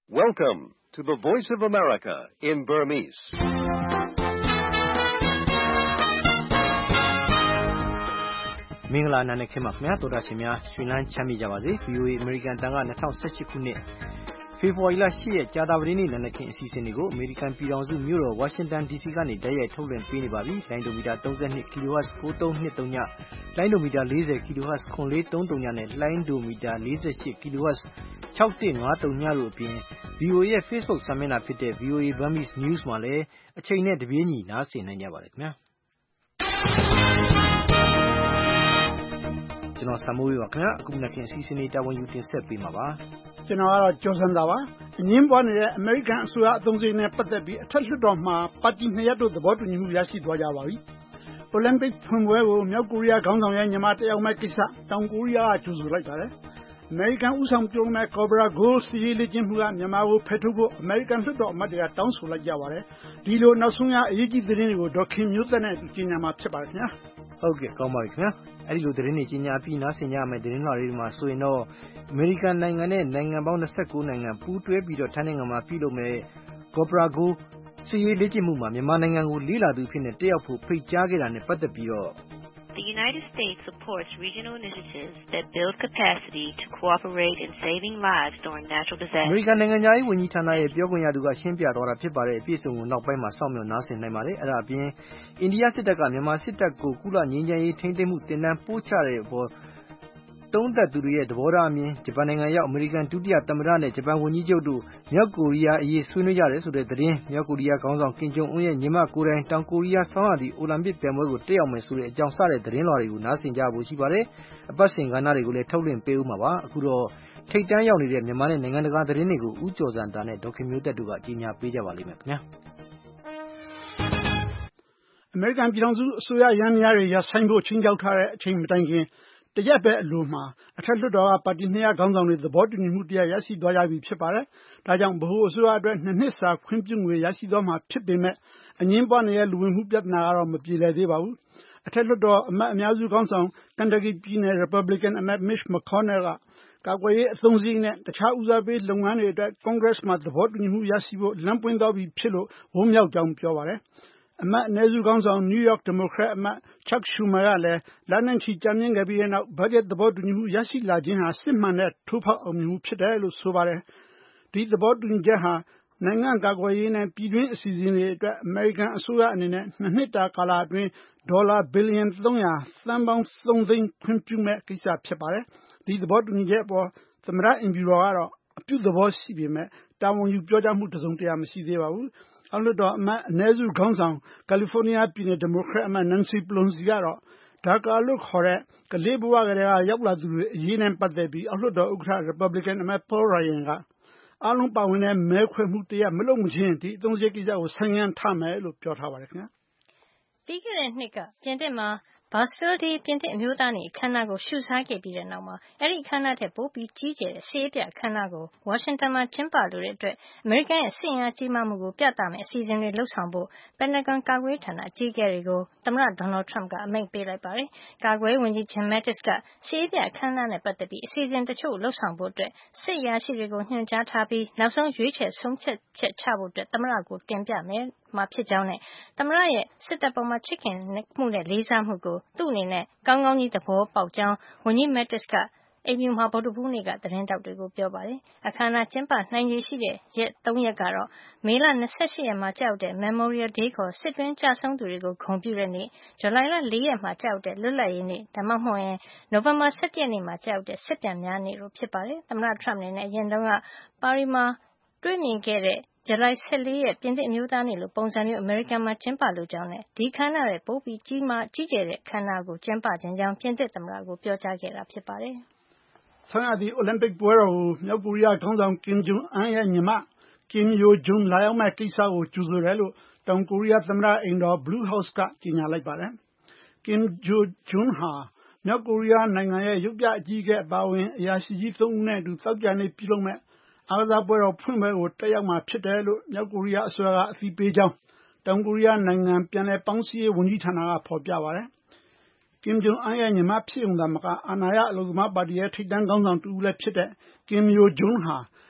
Welcome to the Voice of America in Burmese. ။မင်္ဂလာနံနက်ခင်းပါခင်ဗျာတော်တာရှင်များရွှေလန်းချမ်းမြေ့ကြပါစေ VOA American တန်က2018ခုနှစ်ဖေဖော်ဝါရီလ10ရက်ကြာသပတေးနေ့နံနက်ခင်းအစီအစဉ်တွေကို American ပြည်ထောင်စုမြို့တော် Washington DC ကနေတိုက်ရိုက်ထုတ်လွှင့်ပေးနေပါပြီ။လိုင်းဒိုမီတာ32 kHz 9323ညလိုင်းဒိုမီတာ40 kHz 9430ညနဲ့လိုင်းဒိုမီတာ48 kHz 6153ညတို့အပြင် VOA ရဲ့ Facebook စာမျက်နှာဖြစ်တဲ့ VOA Burmese News မှာလည်းအချိန်နဲ့တပြေးညီနားဆင်နိုင်ကြပါတယ်ခင်ဗျာ။ကျွန်တော်ဆမိုးပါခင်ဗျာအခုမနက်ခင်းအစီအစဉ်လေးတာဝန်ယူတင်ဆက်ပေးမှာပါကျွန်တော်ကတော့ကျော်စံသာပါအငင်းပွားနေတဲ့အမေရိကန်အစိုးရအသုံးစရိတ်နဲ့ပတ်သက်ပြီးအထက်လွှတ်တော်မှာပါတီနှစ်ရပ်တို့သဘောတူညီမှုရရှိသွားကြပါပြီအိုလံပစ်ဖွင့်ပွဲကိုမြောက်ကိုရီးယားခေါင်းဆောင်ရဲ့ညီမတယောက်မဲ့ကိစ္စတောင်ကိုရီးယားကကြိုဆိုလိုက်ပါတယ်အမေရိကန်ဥဆောင်ပြုံးမဲ့ Cobra Gold စီးရီးလေ့ကျင့်မှုကမြန်မာကိုဖယ်ထုတ်ဖို့အမေရိကန်လွှတ်တော်အမတ်တွေကတောင်းဆိုလိုက်ကြပါတယ်ဒီလိုနောက်ဆုံးရအရေးကြီးသတင်းတွေကိုဒေါက်ခင်မျိုးသက်နဲ့ကြီးညာမှာဖြစ်ပါတယ်ခင်ဗျာဟုတ်ကဲ့ကောင်းပါပြီခင်ဗျာအဲ့ဒီလိုသတင်းတွေကြီးညာပြီးနားဆင်ကြရမယ်သတင်းတော်တွေမှာဆိုရင်တော့အမေရိကန်နိုင်ငံနဲ့နိုင်ငံပေါင်း29နိုင်ငံပူးတွဲပြီးတော့ထိုင်းနိုင်ငံမှာပြုလုပ်မဲ့ Cobra Gold စီးရီးလေ့ကျင့်မှုမှာမြန်မာနိုင်ငံကိုလေ့လာသူဖြစ်နေတက်ရောက်ဖို့ဖိတ်ကြားခဲ့တာနဲ့ပတ်သက်ပြီးတော့ The United States supports regional initiatives that build capacity to cooperate in saving lives during natural disasters. အမေရိကန်နိုင်ငံသားရေးဝန်ကြီးဌာနရဲ့ပြောခွင့်ရသူကရှင်းပြသွားတာဖြစ်ပါတယ်အပြည့်အစုံကိုနောက်ပိုင်းမှာစောင့်မျှော်နားဆင်နိုင်ပါတယ်အဲ့ဒါအပြင်အိန္ဒိယစစ်တပ်ကမြန်မာစစ်တပ်ကိုကုလငြိမ်းချမ်းရေးထိန်းသိမ်းမှုတင်နန်းပို့ချတဲ့အပေါ်သုံးသက်သူတွေရဲ့သဘောထားအမြင်ဂျပန်နိုင်ငံရောက်အမေရိကန်ဒုတိယသမ္မတနဲ့ဂျပန်ဝန်ကြီးချုပ်တို့မြောက်ကိုရီးယားအရေးဆွေးနွေးကြတယ်ဆိုတဲ့သတင်းမြောက်ကိုရီးယားခေါင်းဆောင်ကင်ဂျုံအွန်းရဲ့ညီမကိုယ်တိုင်တောင်ကိုရီးယားဆောင်းရာသီအိုလံပစ်ပြိုင်ပွဲကိုတက်ရောက်မယ်ဆိုတဲ့အကြောင်းစတဲ့သတင်းလွှာတွေကိုနားဆင်ကြဖို့ရှိပါတယ်အပတ်စဉ်ကဏ္ဍတွေကိုလည်းထုတ်လွှင့်ပေးဦးမှာပါအခုတော့ထိတ်တန်းရောက်နေတဲ့မြန်မာနဲ့နိုင်ငံတကာသတင်းတွေကိုဦးကျော်စံတာနဲ့ဒေါက်ခင်မျိုးသက်တို့ကကြီးညာပေးကြပါလိမ့်မယ်ခင်ဗျာအမေရိကန်ပြည်ထောင်စုအစိုးရရန်များတွေရဆိုင်ဖို့ချင်းကြောက်ထားတဲ့အချိန်မတိုင်ခင်တရက်ပဲအလိုမှာအထက်လွှတ်တော်ကပါတီနှစ်ရပ်ခေါင်းဆောင်တွေသဘောတူညီမှုတရားရရှိသွားကြပြီဖြစ်ပါတယ်။ဒါကြောင့်ဗဟိုအစိုးရအတွက်2နှစ်စာခွင့်ပြုငွေရရှိသွားမှာဖြစ်ပေမဲ့အငင်းပွားနေတဲ့လူဝင်မှုပြဿနာကတော့မပြေလည်သေးပါဘူး။အထက်လွှတ်တော်အမတ်အများစုခေါင်းဆောင်ကန်တကီပြည်နယ် Republican အမတ် Mitch McConnell ကကာကွယ်ရေးအသုံးစရိတ်နဲ့တခြားဦးစားပေးလုပ်ငန်းတွေအတွက် Congress မှာသဘောတူညီမှုရရှိဖို့လမ်းပွင့်သွားပြီဖြစ်လို့ဝမ်းမြောက်ကြောင်းပြောပါတယ်။အမတ်အနည်းစုခေါင်းဆောင် New York Democrat အမတ် Chuck Schumer ကလည်းလမ်းနှင့်ချီကြမ်းမြင့်ခဲ့ပြီးတဲ့နောက်ဘတ်ဂျက်သဘောတူညီမှုရရှိလာခြင်းဟာစစ်မှန်တဲ့ထိုးဖောက်အောင်မြင်မှုဖြစ်တယ်လို့ဆိုပါတယ်။ဒီသဘောတူညီချက်ဟာနိုင်ငံကာကွယ်ရေးနဲ့ပြည်တွင်းအစီအစဉ်တွေအတွက်အမေရိကန်အစိုးရအနေနဲ့2နှစ်တာကာလအတွင်းဒေါ်လာဘီလီယံ300သန်းပေါင်း3သိန်းခွင့်ပြုမဲ့ကိစ္စဖြစ်ပါတယ်။ဒီသဘောတူညီချက်အပေါ်သမ္မတအင်ဖြူတော်ကတော့အပြုသဘောရှိပေမဲ့တာဝန်ယူပြောကြားမှုတစုံတရာမရှိသေးပါဘူး။အောက်လွှတ်တော်အမတ်အနည်းစုခေါင်းဆောင်ကယ်လီဖိုးနီးယားပြည်နယ်ဒီမိုကရက်အမတ် Nancy Pelosi ကတော့ဒါကာလို့ခေါ်တဲ့ကလေးဘဝကလေးကရောက်လာသူတွေအရေးနဲ့ပတ်သက်ပြီးအောက်လွှတ်တော်ဥက္ကဋ္ဌ Republican အမတ် Paul Ryan ကအားလုံးပါဝင်တဲ့မဲခွဲမှုတရားမလုပ်မချင်းဒီအသုံးစရိတ်ကိစ္စကိုဆိုင်းငံ့ထားမယ်လို့ပြောထားပါတယ်ခင်ဗျာပြီးခဲ့တဲ့နှစ်ကပြင်သစ်မှာBastille Day ပြင်သစ်အမျိုးသားနေ့အခမ်းအနားကိုရှုစားခဲ့ပြီးတဲ့နောက်မှာအဲ့ဒီအခမ်းအနားထက်ပိုပြီးကြီးကျယ်တဲ့စစ်ရေးပြအခမ်းအနားကိုဝါရှင်တန်မှာကျင်းပလိုတဲ့အတွက်အမေရိကန်ရဲ့စစ်အင်အားကြီးမားမှုကိုပြသမယ့်အစီအစဉ်တွေလှုပ်ဆောင်ဖို့ပန်တဂွန်ကာကွယ်ရေးဌာနအကြီးအကဲတွေကိုသမ္မတဒေါ်နယ်ထရမ့်ကအမိန့်ပေးလိုက်ပါတယ်။ကာကွယ်ရေးဝန်ကြီး Jim Mattis ကစစ်ရေးပြအခမ်းအနားနဲ့ပတ်သက်ပြီးအစီအစဉ်တချို့လှုပ်ဆောင်ဖို့အတွက်စစ်အရာရှိတွေကိုညွှန်ကြားထားပြီးနောက်ဆုံးရွေးချယ်ဆုံးဖြတ်ချက်ချဖို့အတွက်သမ္မတကိုတင်ပြမယ်မှာဖြစ်ကြောင်းနဲ့သမ္မတရဲ့စစ်တပ်ပေါ်မှာချစ်ခင်မှုနဲ့လေးစားမှုကိုသူ့အနေနဲ့ကောင်းကောင်းကြီးသဘောပေါက်ကြောင်းဝန်ကြီး Mattis ကအိမ်ဖြူမှာဗုဒ္ဓဟူးနေ့ကသတင်းထောက်တွေကိုပြောပါတယ်။အခမ်းအနားကျင်းပနိုင်ခြေရှိတဲ့ရက်3ရက်ကတော့မေလ28ရက်မှာကြောက်တဲ့ Memorial Day ခေါ်စစ်တွင်းကြဆုံးသူတွေကိုဂုဏ်ပြုတဲ့နေ့၊ဇူလိုင်လ4ရက်မှာကြောက်တဲ့လွတ်လပ်ရေးနေ့ဒါမှမဟုတ်ရင်နိုဝင်ဘာ17ရက်နေ့မှာကြောက်တဲ့စစ်ပြန်များနေ့တို့ဖြစ်ပါတယ်။သမ္မတထရမ့်အနေနဲ့အရင်တုန်းကပါရီမှာတွေ့မြင်ခဲ့တဲ့ဇူလိုင်14ရက်ပြင်သစ်အမျိုးသားနေ့လိုပုံစံမျိုးအမေရိကန်မှာကျင်းပလိုကြောင်းနဲ့ဒီအခမ်းအနားရဲ့ပိုပြီးကြီးကျယ်တဲ့အခမ်းအနားကိုကျင်းပခြင်းကြောင်းပြင်သစ်သမ္မတကိုပြောကြားခဲ့တာဖြစ်ပါတယ်။ဆောင်းရာသီအိုလံပစ်ပွဲတော်ကိုမြောက်ကိုရီးယားခေါင်းဆောင်ကင်ဂျုံအွန်းရဲ့ညီမကင်ယိုဂျုံလာရောက်မဲ့ကိစ္စကိုကြိုဆိုတယ်လို့တောင်ကိုရီးယားသမ္မတအိမ်တော် Blue House ကကြေညာလိုက်ပါတယ်။ကင်ယိုဂျုံဟာမြောက်ကိုရီးယားနိုင်ငံရဲ့ရုပ်ပြအကြီးအကဲအပါအဝင်အရာရှိကြီး3ဦးနဲ့အတူသောကြာနေ့ပြုလုပ်မဲ့အားကစားပွဲတော်ဖွင့်ပွဲကိုတက်ရောက်မှာဖြစ်တယ်လို့မြောက်ကိုရီးယားအစိုးရကအသိပေးကြောင်းတောင်ကိုရီးယားနိုင်ငံပြန်လည်ပေါင်းစည်းရေးဝန်ကြီးဌာနကဖော်ပြပါတယ်။ကင်ဂျုံအွန်းရဲ့ညီမဖြစ်ုံသာမကအာဏာရအလုပ်သမားပါတီရဲ့ထိပ်တန်းခေါင်းဆောင်တူလည်းဖြစ်တဲ့ကင်ယိုဂျုံဟာ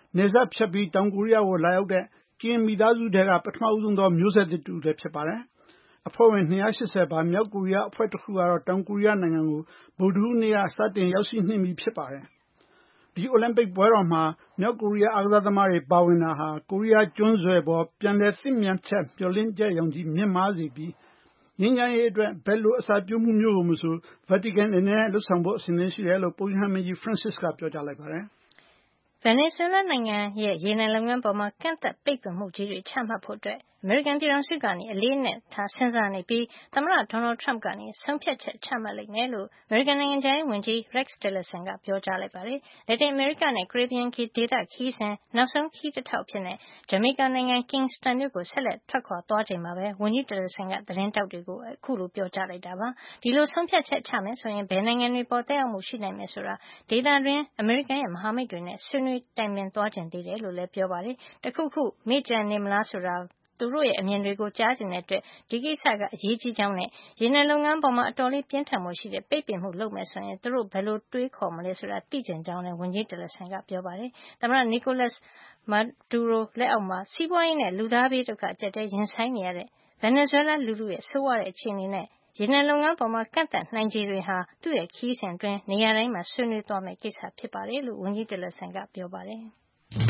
နေဆက်ဖြတ်ပြီးတောင်ကိုရီးယားကိုလာရောက်တဲ့ကင်မိသားစုတွေကပထမဦးဆုံးသောမျိုးဆက်သစ်တူလည်းဖြစ်ပါတယ်။အဖွဲ့ဝင်280ပါမြောက်ကိုရီးယားအဖွဲ့တစ်ခုကတော့တောင်ကိုရီးယားနိုင်ငံကိုဗုဒ္ဓဟူးနေ့ကစတင်ရောက်ရှိနှင့်ပြီဖြစ်ပါတယ်။ဒီအိုလံပစ်ပွဲတော်မှာမြောက်ကိုရီးယားအားကစားသမားတွေပါဝင်တာဟာကိုရီးယားကျွန်းဆွယ်ပေါ်ပြန်လည်သင့်မြတ်ချက်မျှော်လင့်ချက်ရောင်ကြီးမြင့်မားစေပြီးငြိမ်းချမ်းရေးအတွက်ဘယ်လိုအစာပြုမှုမျိုးကိုမဆို Vatican အနေနဲ့လှုပ်ဆောင်ဖို့အစဉ်သင့်ရှိတယ်လို့ပုပ်ရဟန်းမင်းကြီး Francis ကပြောကြားလိုက်ပါတယ်။ဗင်နီဇွဲလားနိုင်ငံရဲ့ရေနံလုပ်ငန်းပေါ်မှာကန့်သတ်ပိတ်ပင်မှုကြီးတွေချမှတ်ဖို့အမေရိကန်ပြည်ထောင်စုကနေအလေးအနက်ထားစဉ်းစားနေပြီးသမ္မတ Donald Trump ကနေဆုံးဖြတ်ချက်ချမှတ်လိမ့်မယ်လို့အမေရိကန်နိုင်ငံခြားရေးဝန်ကြီး Rex Tillerson ကပြောကြားလိုက်ပါတယ်။လက်တင်အမေရိကနဲ့ကာရစ်ဘီယံဒေသခရီးစဉ်နောက်ဆုံးခရီးတစ်ထောက်အဖြစ်ဂျမေကာနိုင်ငံ Kingston မြို့ကိုဆက်လက်ထွက်ခွာသွားချိန်မှာပဲဝန်ကြီး Tillerson ကသတင်းထောက်တွေကိုအခုလိုပြောကြားလိုက်တာပါ။ဒီလိုဆုံးဖြတ်ချက်ချမယ်ဆိုရင်ဘယ်နိုင်ငံတွေပေါ်သက်ရောက်မှုရှိနိုင်မယ်ဆိုတာဒေသတွင်းအမေရိကန်ရဲ့မဟာမိတ်တွေနဲ့ဆွေးနွေးတိုင်ပင်သွားချင်သေးတယ်လို့လည်းပြောပါတယ်။တခုခုမေ့ကျန်နေမလားဆိုတာသူတို့ရဲ့အမြင်တွေကိုကြားချင်တဲ့အတွက်ဒီကိစ္စကအရေးကြီးကြောင်းနဲ့ရေနံလုပ်ငန်းပေါ်မှာအတော်လေးပြင်းထန်မှုရှိတဲ့ပိတ်ပင်မှုလုပ်မယ်ဆိုရင်သူတို့ဘယ်လိုတွေးခေါ်မလဲဆိုတာသိချင်ကြောင်းလည်းဝန်ကြီး Tillerson ကပြောပါတယ်။သမ္မတ Nicolas Maduro လက်အောက်မှာစီးပွားရေးနဲ့လူသားဘေးဒုက္ခအကျပ်အတည်းရင်ဆိုင်နေရတဲ့ဗင်နီဇွဲလားလူထုရဲ့ဆိုးဝါးတဲ့အခြေအနေနဲ့ရေနံလုပ်ငန်းပေါ်မှာကန့်သတ်နိုင်ခြေတွေဟာသူ့ရဲ့ခရီးစဉ်အတွင်းနေရာတိုင်းမှာဆွေးနွေးသွားမယ့်ကိစ္စဖြစ်ပါတယ်လို့ဝန်ကြီး Tillerson ကပြောပါတယ်။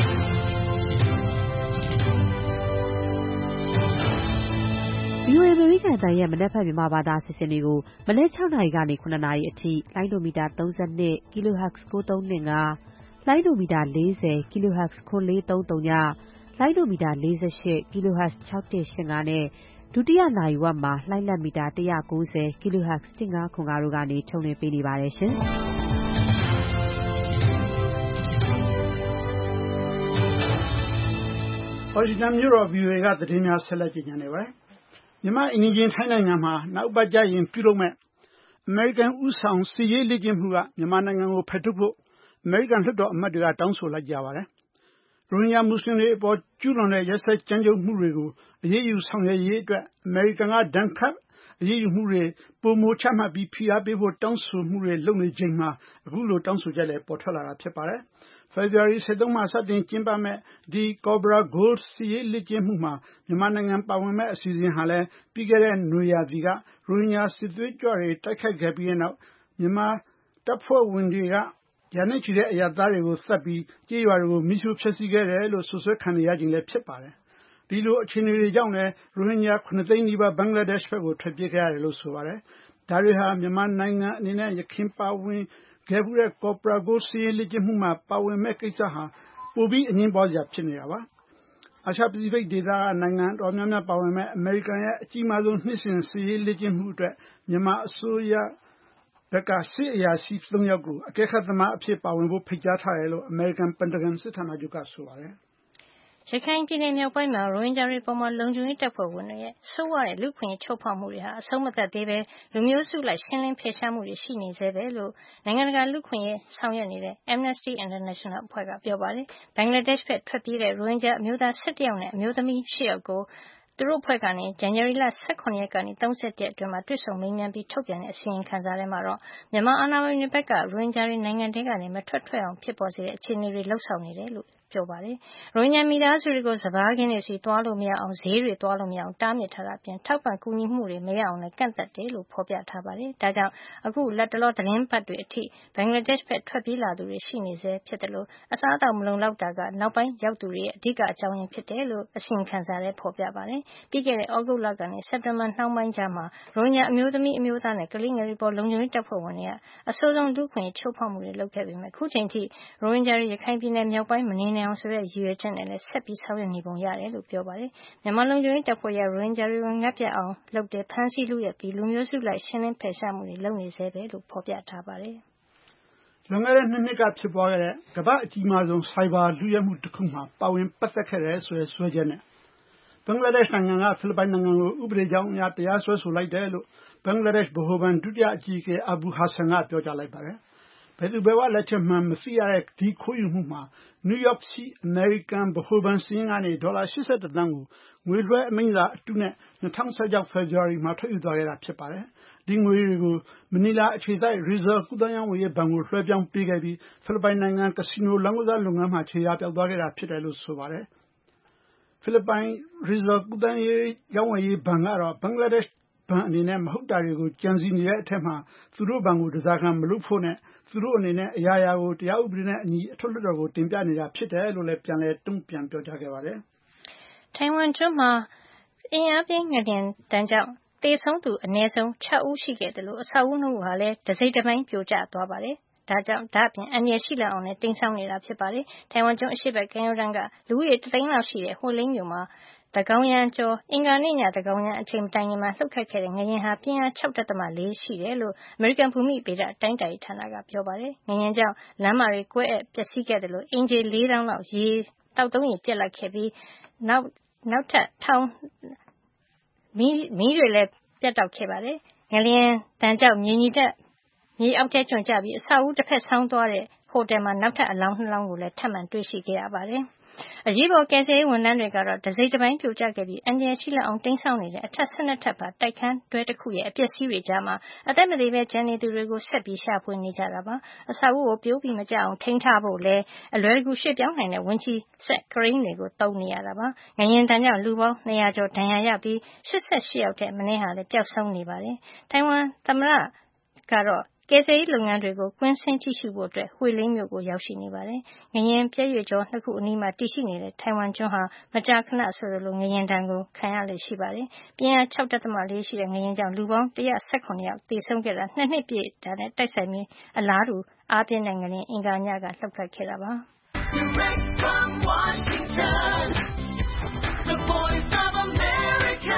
VOA အမေရိကန်အသံရဲ့မနက်ဖြန်မြန်မာဘာသာအစီအစဉ်တွေကိုမနက်6နာရီကနေ9နာရီအထိလိုင်းဒိုမီတာ32 kHz 9325လိုင်းဒိုမီတာ40 kHz 9430ညလိုင်းဒိုမီတာ48 kHz 6185နဲ့ဒုတိယနာရီဝက်မှာလိုင်းလက်မီတာ190 kHz 1505တို့ကနေထုတ်လွှင့်ပေးနေပါတယ်ရှင်။ဝါရှင်တန်မြို့တော် VOA ကသတင်းများဆက်လက်ကြည့်နေပါတယ်။မြန်မာအင်ဂျင်ထိုင်းနိုင်ငံမှာနောက်ပတ်ကြရင်ပြုလုပ်မဲ့အမေရိကန်ဥဆောင်စစ်ရေးလေ့ကျင့်မှုကမြန်မာနိုင်ငံကိုဖယ်ထုတ်ဖို့အမေရိကန်လွှတ်တော်အမတ်တွေကတောင်းဆိုလိုက်ကြပါတယ်။ရိုဟင်ဂျာမွတ်စလင်တွေအပေါ်ကျူးလွန်တဲ့ရက်စက်ကြမ်းကြုတ်မှုတွေကိုအရေးယူဆောင်ရွက်ရေးအတွက်အမေရိကန်ကဒဏ်ခတ်အရေးယူမှုတွေပိုမိုချမှတ်ပြီးဖိအားပေးဖို့တောင်းဆိုမှုတွေလုပ်နေချိန်မှာအခုလိုတောင်းဆိုချက်လည်းပေါ်ထွက်လာတာဖြစ်ပါတယ်။ February 23မှာစတင်ကျင်းပမဲ့ဒီ Cobra Gold စစ်ရေးလေ့ကျင့်မှုမှာမြန်မာနိုင်ငံပါဝင်မဲ့အစီအစဉ်ဟာလည်းပြီးခဲ့တဲ့နွေရာသီကရိုဟင်ဂျာစစ်သွေးကြွတွေတိုက်ခိုက်ခဲ့ပြီးတဲ့နောက်မြန်မာတပ်ဖွဲ့ဝင်တွေကရာနဲ့ချီတဲ့အရပ်သားတွေကိုသတ်ပြီးကြေးရွာတွေကိုမိရှို့ဖျက်ဆီးခဲ့တယ်လို့ဆွဆွဲခံနေရခြင်းလည်းဖြစ်ပါတယ်။ဒီလိုအခြေအနေတွေကြောင့်လည်းရိုဟင်ဂျာ9သိန်းနီးပါးဘင်္ဂလားဒေ့ရှ်ဘက်ကိုထွက်ပြေးခဲ့ရတယ်လို့ဆိုပါတယ်။ဒါတွေဟာမြန်မာနိုင်ငံအနေနဲ့ရခိုင်ပါဝင်ခဲ့မှုတဲ့ Cobra Gold စစ်ရေးလေ့ကျင့်မှုမှာပါဝင်မဲ့ကိစ္စဟာပိုပြီးအငြင်းပွားစရာဖြစ်နေတာပါ။အာရှပစိဖိတ်ဒေသကနိုင်ငံတော်များများပါဝင်မဲ့အမေရိကန်ရဲ့အကြီးမားဆုံးနှစ်စဉ်စစ်ရေးလေ့ကျင့်မှုအတွက်မြန်မာအစိုးရဘက်ကစစ်အရာရှိ3ယောက်ကိုအကဲခတ်သမားအဖြစ်ပါဝင်ဖို့ဖိတ်ကြားထားတယ်လို့အမေရိကန်ပင်တဂန်စစ်ဌာနချုပ်ကဆိုပါတယ်။ရခိုင်ပြည်နယ်မြောက်ပိုင်းမှာရိုဟင်ဂျာတွေပေါ်လုံခြုံရေးတပ်ဖွဲ့ဝင်တွေရဲ့ဆိုးဝါးတဲ့လူ့အခွင့်အရေးချိုးဖောက်မှုတွေဟာအဆုံးမသတ်သေးဘဲလူမျိုးစုလိုက်ရှင်းလင်းဖယ်ရှားမှုတွေရှိနေဆဲပဲလို့နိုင်ငံတကာလူ့အခွင့်အရေးဆောင်ရွက်နေတဲ့ Amnesty International အဖွဲ့ကပြောပါတယ်။ဘင်္ဂလားဒေ့ရှ်ဘက်ထွက်ပြေးတဲ့ရိုဟင်ဂျာအမျိုးသား17ယောက်နဲ့အမျိုးသမီး8ယောက်ကိုသူတို့အဖွဲ့ကနေဇန်နဝါရီလ18ရက်ကနေ30ရက်အတွင်းမှာတွေ့ဆုံမေးမြန်းပြီးထုတ်ပြန်တဲ့အစီရင်ခံစာထဲမှာတော့မြန်မာအာဏာပိုင်တွေဘက်ကရိုဟင်ဂျာတွေနိုင်ငံထဲကနေမထွက်အောင်ဖြစ်ပေါ်စေတဲ့အခြေအနေတွေလှုပ်ဆောင်နေတယ်လို့ပြောပါတယ်။ရိုဟင်ဂျာမိသားစုတွေကိုစပါးခင်းတွေစီသွားလို့မရအောင်ဈေးတွေသွားလို့မရအောင်တားမြစ်ထားတာအပြင်ထောက်ပံ့ကူညီမှုတွေမရအောင်လည်းကန့်သတ်တယ်လို့ဖော်ပြထားပါတယ်။ဒါကြောင့်အခုလက်တလောသတင်းပတ်တွေအထိဘင်္ဂလားဒေ့ရှ်ဘက်ထွက်ပြေးလာသူတွေရှိနေဆဲဖြစ်တယ်လို့အစားအသောက်မလုံလောက်တာကနောက်ပိုင်းရောက်သူတွေရဲ့အဓိကအကြောင်းရင်းဖြစ်တယ်လို့အစီရင်ခံစာထဲဖော်ပြပါတယ်။ပြီးခဲ့တဲ့ဩဂုတ်လကနေစက်တင်ဘာနှောင်းပိုင်းကြားမှာရိုဟင်ဂျာအမျိုးသမီးအမျိုးသားနဲ့ကလေးငယ်တွေပေါ်လုံခြုံရေးတပ်ဖွဲ့ဝင်တွေကအဆိုးဆုံးလူ့အခွင့်အရေးချိုးဖောက်မှုတွေလုပ်ခဲ့ပေမဲ့အခုချိန်ထိရိုဟင်ဂျာတွေရခိုင်ပြည်နယ်မြောက်ပိုင်းမနေနိုင်အောင်ဆိုတဲ့ရည်ရွယ်ချက်နဲ့လည်းဆက်ပြီးဆောင်ရွက်နေပုံရတယ်လို့ပြောပါတယ်။မြန်မာလုံခြုံရေးတပ်ဖွဲ့ရရိုဟင်ဂျာတွေကိုငတ်ပြတ်အောင်လုပ်တဲ့ဖမ်းဆီးလူရက်ပြီးလူမျိုးစုလိုက်ရှင်းလင်းဖယ်ရှားမှုတွေလုပ်နေဆဲပဲလို့ဖော်ပြထားပါတယ်။လွန်ခဲ့တဲ့2နှစ်ကဖြစ်ပွားခဲ့တဲ့ကမ္ဘာအကြီးမားဆုံးဆိုင်ဘာလူရဲမှုတစ်ခုမှာပါဝင်ပတ်သက်ခဲ့တဲ့ဆိုတဲ့ဆွဲချက်နဲ့ဘင်္ဂလားဒေ့ရှ်နိုင်ငံကဖိလစ်ပိုင်နိုင်ငံကိုဥပဒေကြောင်းအရတရားစွဲဆိုလိုက်တယ်လို့ဘင်္ဂလားဒေ့ရှ်ဗဟိုဘဏ်ဒုတိယအကြီးအကဲအဘူဟာဆန်ကပြောကြားလိုက်ပါတယ်။ဘယ်သူဘယ်ဝလက်ချက်မှန်မသိရတဲ့ဒီခိုးယူမှုမှာနယူးယောက်ရှိအမေရိကန်ဗဟိုဘဏ်စီးရင်ကနေဒေါ်လာ81တန်းကိုငွေလွှဲအမိန့်စာအတုနဲ့2016 February မှာထုတ်ယူသွားခဲ့တာဖြစ်ပါတယ်ဒီငွေတွေကိုမနီလာအခြေစိုက် Reserve ကူးသန်းရောင်းဝယ်ရေးဘဏ်ကိုလွှဲပြောင်းပေးခဲ့ပြီးဖိလစ်ပိုင်နိုင်ငံကစီနိုလောင်းကစားလုပ်ငန်းမှာခြေရာပျောက်သွားခဲ့တာဖြစ်တယ်လို့ဆိုပါတယ်ဖိလစ်ပိုင် Reserve ကူးသန်းရောင်းဝယ်ရေးဘဏ်ကတော့ဘင်္ဂလားဒေ့ရှ်ဘဏ်အနေနဲ့မဟုတ်တာတွေကိုကြံစည်နေတဲ့အထက်မှာသူတို့ဘဏ်ကိုတစားခံမလုပ်ဖို့နဲ့သူတို့အနေနဲ့အရာရာကိုတရားဥပဒေနဲ့အညီအထွတ်လွှတ်တော်ကိုတင်ပြနေတာဖြစ်တယ်လို့လည်းပြန်လည်တုံ့ပြန်ပြောကြားခဲ့ပါတယ်ထိုင်ဝမ်ကျွန်းမှာအင်အားပြင်းငလျင်တန်းကြောင့်သေဆုံးသူအနည်းဆုံး6ဦးရှိခဲ့တယ်လို့အဆောက်အဦတို့ဟာလည်းတစ်စိတ်တစ်ပိုင်းပြိုကျသွားပါတယ်ဒါ့အပြင်အန္တရာယ်ရှိလောက်အောင်လည်းတိမ်ဆောင်းနေတာဖြစ်ပါတယ်ထိုင်ဝမ်ကျွန်းအရှေ့ဘက်ကမ်းရိုးတန်းကလူဦးရေ1သိန်းလောက်ရှိတဲ့ဟိုလိန်းမြို့မှာသန်းခေါင်ယံကျော်အင်္ဂါနေ့ညသန်းခေါင်ယံအချိန်မတိုင်ခင်မှာလှုပ်ခတ်ခဲ့တဲ့ငလျင်ဟာပြင်းအား 6.4 ရှိတယ်လို့အမေရိကန်ဘူမိဗေဒတိုင်းတာရေးဌာနကပြောပါတယ်ငလျင်ကြောင့်လမ်းမတွေကွဲအက်ပျက်စီးခဲ့တယ်လို့အင်ဂျီ 4,000 လောက်တောက်သုံးရေပြက်လက်ခဲ့ပြီးနောက်ထပ်မီးတွေလည်းပြတ်တောက်ခဲ့ပါတယ်ငလျင်တန်းကြောင့်မြေအောက်ထဲကျွံကျပြီးအဆောက်အဦတစ်ဖက်ဆောင်းသွားတဲ့ဟိုတယ်မှာနောက်ထပ်အလောင်း2လောင်းကိုလည်းထပ်မံတွေ့ရှိခဲ့ရပါတယ်အရေးပေါ်ကယ်ဆယ်ရေးဝန်ထမ်းတွေကတော့တစ်စိတ်တစ်ပိုင်းပြိုကျခဲ့ပြီးအန္တရာယ်ရှိလောက်အောင်တိမ်းဆောင်းနေတဲ့အထက်12ထပ်ပါတိုက်ခန်းတွဲတစ်ခုရဲ့အပျက်စီးတွေကြားမှာအသက်မသေးပဲကျန်နေသူတွေကိုဆက်ပြီးရှာဖွေနေကြတာပါအဆောက်အဦကိုပြိုးပြီးမကျအောင်ထိန်းထားဖို့လည်းအလွယ်တကူရွှေ့ပြောင်းနိုင်တဲ့ဝင်းချီဆက်ကရိန်းတွေကိုသုံးနေရတာပါငလျင်တန်းကြောင့်လူပေါင်း200ကျော်ဒဏ်ရာရပြီး88ယောက်ထက်မနည်းဟာလည်းပျောက်ဆုံးနေပါတယ်ထိုင်ဝမ်သမ္မတကတော့ကယ်ဆယ်ရေးလုပ်ငန်းတွေကိုကွင်းဆင်းကြည့်ရှုဖို့ဟွေလိန်းမြို့ကိုရောက်ရှိနေပါတယ်။ငလျင်ပြဲရွေ့ကြော2ခုအနီးမှာတည်ရှိနေတဲ့ထိုင်ဝမ်ကျွန်းဟာမကြာခဏဆိုလိုငလျင်ဒဏ်ကိုခံရလေ့ရှိပါတယ်။ပြင်းအား 6.4 ရှိတဲ့ငလျင်ကြောင့်လူပေါင်း118ယောက်သေဆုံးခဲ့တာ2နှစ်ပြည့်တာနဲ့တိုက်ဆိုင်ပြီးအလားတူအားပြင်းတဲ့ငလျင်အင်္ဂါညကလှုပ်ခတ်ခဲ့တာပါ။ Direct from Washington, the Voice of America,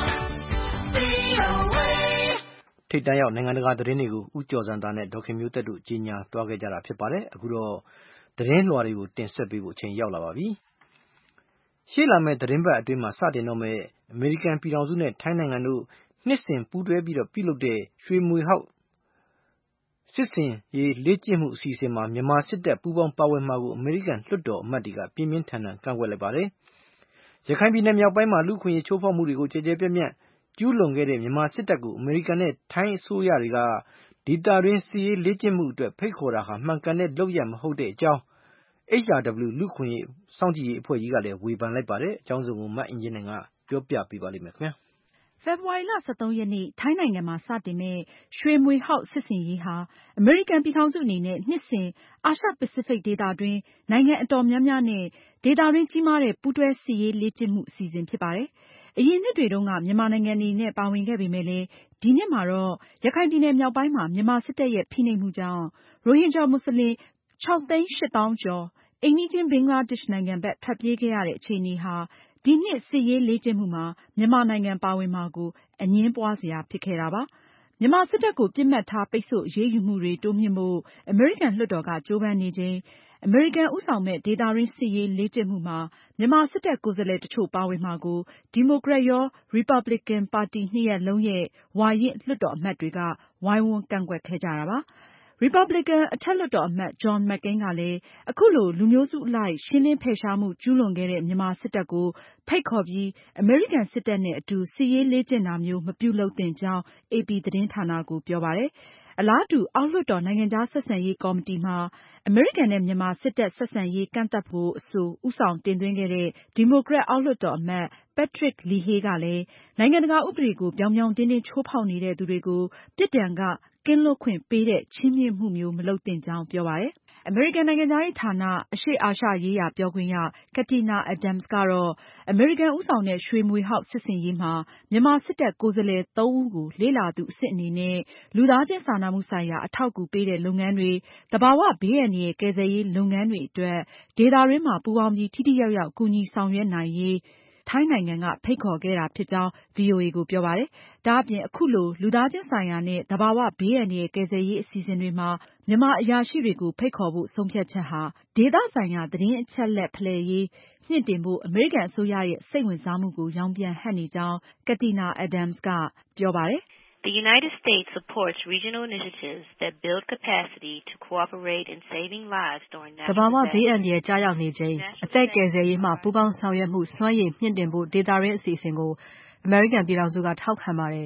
VOA ထိပ်တန်းရောက်နိုင်ငံတကာသတင်းတွေကိုဦးကျော်စံသားနဲ့ဒေါခင်မျိုးသက်တို့ကြီးညာသွားခဲ့ကြတာဖြစ်ပါတယ်အခုတော့သတင်းလွှာတွေကိုတင်ဆက်ပေးဖို့အချိန်ရောက်လာပါပြီရှေ့လာမယ့်သတင်းပတ်အတွင်းမှာစတင်တော့မယ့်အမေရိကန်ပြည်ထောင်စုနဲ့ထိုင်းနိုင်ငံတို့နှစ်စဉ်ပူးတွဲပြီးပြုလုပ်တဲ့ရွှေမြွေဟောက်စစ်စင်ရေးလေ့ကျင့်မှုအစီအစဉ်မှာမြန်မာစစ်တပ်ပူးပေါင်းပါဝင်မှာကိုအမေရိကန်လွှတ်တော်အမတ်တွေကပြင်းပြင်းထန်ထန်ကန့်ကွက်လိုက်ပါတယ်ရခိုင်ပြည်နယ်မြောက်ပိုင်းမှာလူ့အခွင့်အရေးချိုးဖောက်မှုတွေကိုကြည်ကြဲပြန့်ပြန့်ကျူးလွန်ခဲ့တဲ့မြန်မာစစ်တပ်ကိုအမေရိကန်နဲ့ထိုင်းအစိုးရတွေကဒေသတွင်းစစ်ရေးလေ့ကျင့်မှုအတွက်ဖိတ်ခေါ်တာဟာမှန်ကန်တဲ့လုပ်ရပ်မဟုတ်တဲ့အကြောင်း HRW လူ့အခွင့်အရေးစောင့်ကြည့်ရေးအဖွဲ့ကြီးကလည်းဝေဖန်လိုက်ပါတယ်အကြောင်းစုံကိုမအင်ကြင်းနိုင်ကပြောပြပေးပါလိမ့်မယ်ခင်ဗျာဖေဖေါ်ဝါရီလ 13 ရက်နေ့ထိုင်းနိုင်ငံမှာစတင်မယ့်ရွှေမြွေဟောက်စစ်ဆင်ရေးဟာအမေရိကန်ပြည်ထောင်စုအနေနဲ့နှစ်စဉ်အာရှပစိဖိတ်ဒေသတွင်းနိုင်ငံအတော်များများနဲ့ဒေသတွင်းကြီးမားတဲ့ပူးတွဲစစ်ရေးလေ့ကျင့်မှုအစီအစဉ်ဖြစ်ပါတယ်အရင်နှစ်တွေတုန်းကမြန်မာနိုင်ငံအနေနဲ့ပါဝင်ခဲ့ပေမဲ့လည်းဒီနှစ်မှာတော့ရခိုင်ပြည်နယ်မြောက်ပိုင်းမှာမြန်မာစစ်တပ်ရဲ့ဖိနှိပ်မှုကြောင့်ရိုဟင်ဂျာမွတ်စလင် 6,800,000 ကျော်အိမ်နီးချင်းဘင်္ဂလားဒေ့ရှ်နိုင်ငံဘက်ထွက်ပြေးခဲ့ရတဲ့အခြေအနေဟာဒီနှစ်စစ်ရေးလေ့ကျင့်မှုမှာမြန်မာနိုင်ငံပါဝင်မှာကိုအငြင်းပွားစရာဖြစ်ခဲ့တာပါမြန်မာစစ်တပ်ကိုပစ်မှတ်ထားပိတ်ဆို့အရေးယူမှုတွေတိုးမြှင့်ဖို့အမေရိကန်လွှတ်တော်ကကြိုးပမ်းနေချိန်အမေရိကန်ဦးဆောင်မဲ့ဒေသတွင်းစစ်ရေးလေ့ကျင့်မှုမှာမြန်မာစစ်တပ်ကိုယ်စားလှယ်တချို့ပါဝင်မှာကိုဒီမိုကရက်ရောရီပတ်ဘလစ်ကန်ပါတီနှစ်ရပ်လုံးရဲ့ဝါရင့်လွှတ်တော်အမတ်တွေကဝိုင်းဝန်းကန့်ကွက်ခဲ့ကြတာပါရီပတ်ဘလစ်ကန်အထက်လွှတ်တော်အမတ် John McCain ကလည်းအခုလိုလူမျိုးစုအလိုက်ရှင်းလင်းဖယ်ရှားမှုကျူးလွန်ခဲ့တဲ့မြန်မာစစ်တပ်ကိုဖိတ်ခေါ်ပြီးအမေရိကန်စစ်တပ်နဲ့အတူစစ်ရေးလေ့ကျင့်တာမျိုးမပြုလုပ်သင့်ကြောင်း AP သတင်းဌာနကိုပြောပါတယ်အလားတူအောက်လွှတ်တော်နိုင်ငံခြားဆက်ဆံရေးကော်မတီမှာအမေရိကန်နဲ့မြန်မာစစ်တပ်ဆက်ဆံရေးကန့်သတ်ဖို့အဆိုဦးဆောင်တင်သွင်းခဲ့တဲ့ဒီမိုကရက်အောက်လွှတ်တော်အမတ် Patrick Leahy ကလည်းနိုင်ငံတကာဥပဒေကိုပြောင်ပြောင်တင်းတင်းချိုးဖောက်နေတဲ့သူတွေကိုပြစ်ဒဏ်ကကင်းလွတ်ခွင့်ပေးတဲ့ချီးမြှင့်မှုမျိုးမလုပ်သင့်ကြောင်းပြောပါတယ်အမေရိကန်နိုင်ငံခြားရေးဌာနအရှေ့အာရှရေးရာပြောခွင့်ရ Katina Adams ကတော့အမေရိကန်ဦးဆောင်တဲ့ရွှေမြွေဟောက်စစ်ဆင်ရေးမှာမြန်မာစစ်တပ်ကိုယ်စားလှယ် 3 ဦးကိုလေ့လာသူအဆင့်အနေနဲ့လူသားချင်းစာနာမှုဆိုင်ရာအထောက်အကူပေးတဲ့လုပ်ငန်းတွေသဘာဝဘေးအန္တရာယ်ကယ်ဆယ်ရေးလုပ်ငန်းတွေအတွက်ဒေသတွင်းမှာပူးပေါင်းပြီးထိထိရောက်ရောက်ကူညီဆောင်ရွက်နိုင်ရေးထိုင်းနိုင်ငံကဖိတ်ခေါ်ခဲ့တာဖြစ်ကြောင်း VOA ကိုပြောပါတယ်။ဒါအပြင်အခုလိုလူသားချင်းဆိုင်ရာနဲ့သဘာဝဘေးအန္တရာယ်ကယ်ဆယ်ရေးအစီအစဉ်တွေမှာမြန်မာအရာရှိတွေကိုဖိတ်ခေါ်ဖို့ဆုံးဖြတ်ချက်ဟာဒေသဆိုင်ရာသတင်းအချက်အလက်ဖလှယ်ရေးမြှင့်တင်ဖို့အမေရိကန်အစိုးရရဲ့စိတ်ဝင်စားမှုကိုရောင်ပြန်ဟပ်နေကြောင်း Katina Adams ကပြောပါတယ်။ The United States supports regional initiatives that build capacity to cooperate in saving lives during natural disasters. သဘာဝဘေးအန္တရာယ်ကြားရောက်နေချိန်အသက်ကယ်ဆယ်ရေးမှာပူးပေါင်းဆောင်ရွက်မှုစွမ်းရည်မြင့်တင်ဖို့ဒေသတွင်းအစီအစဉ်ကိုအမေရိကန်ပြည်ထောင်စုကထောက်ခံပါတယ်။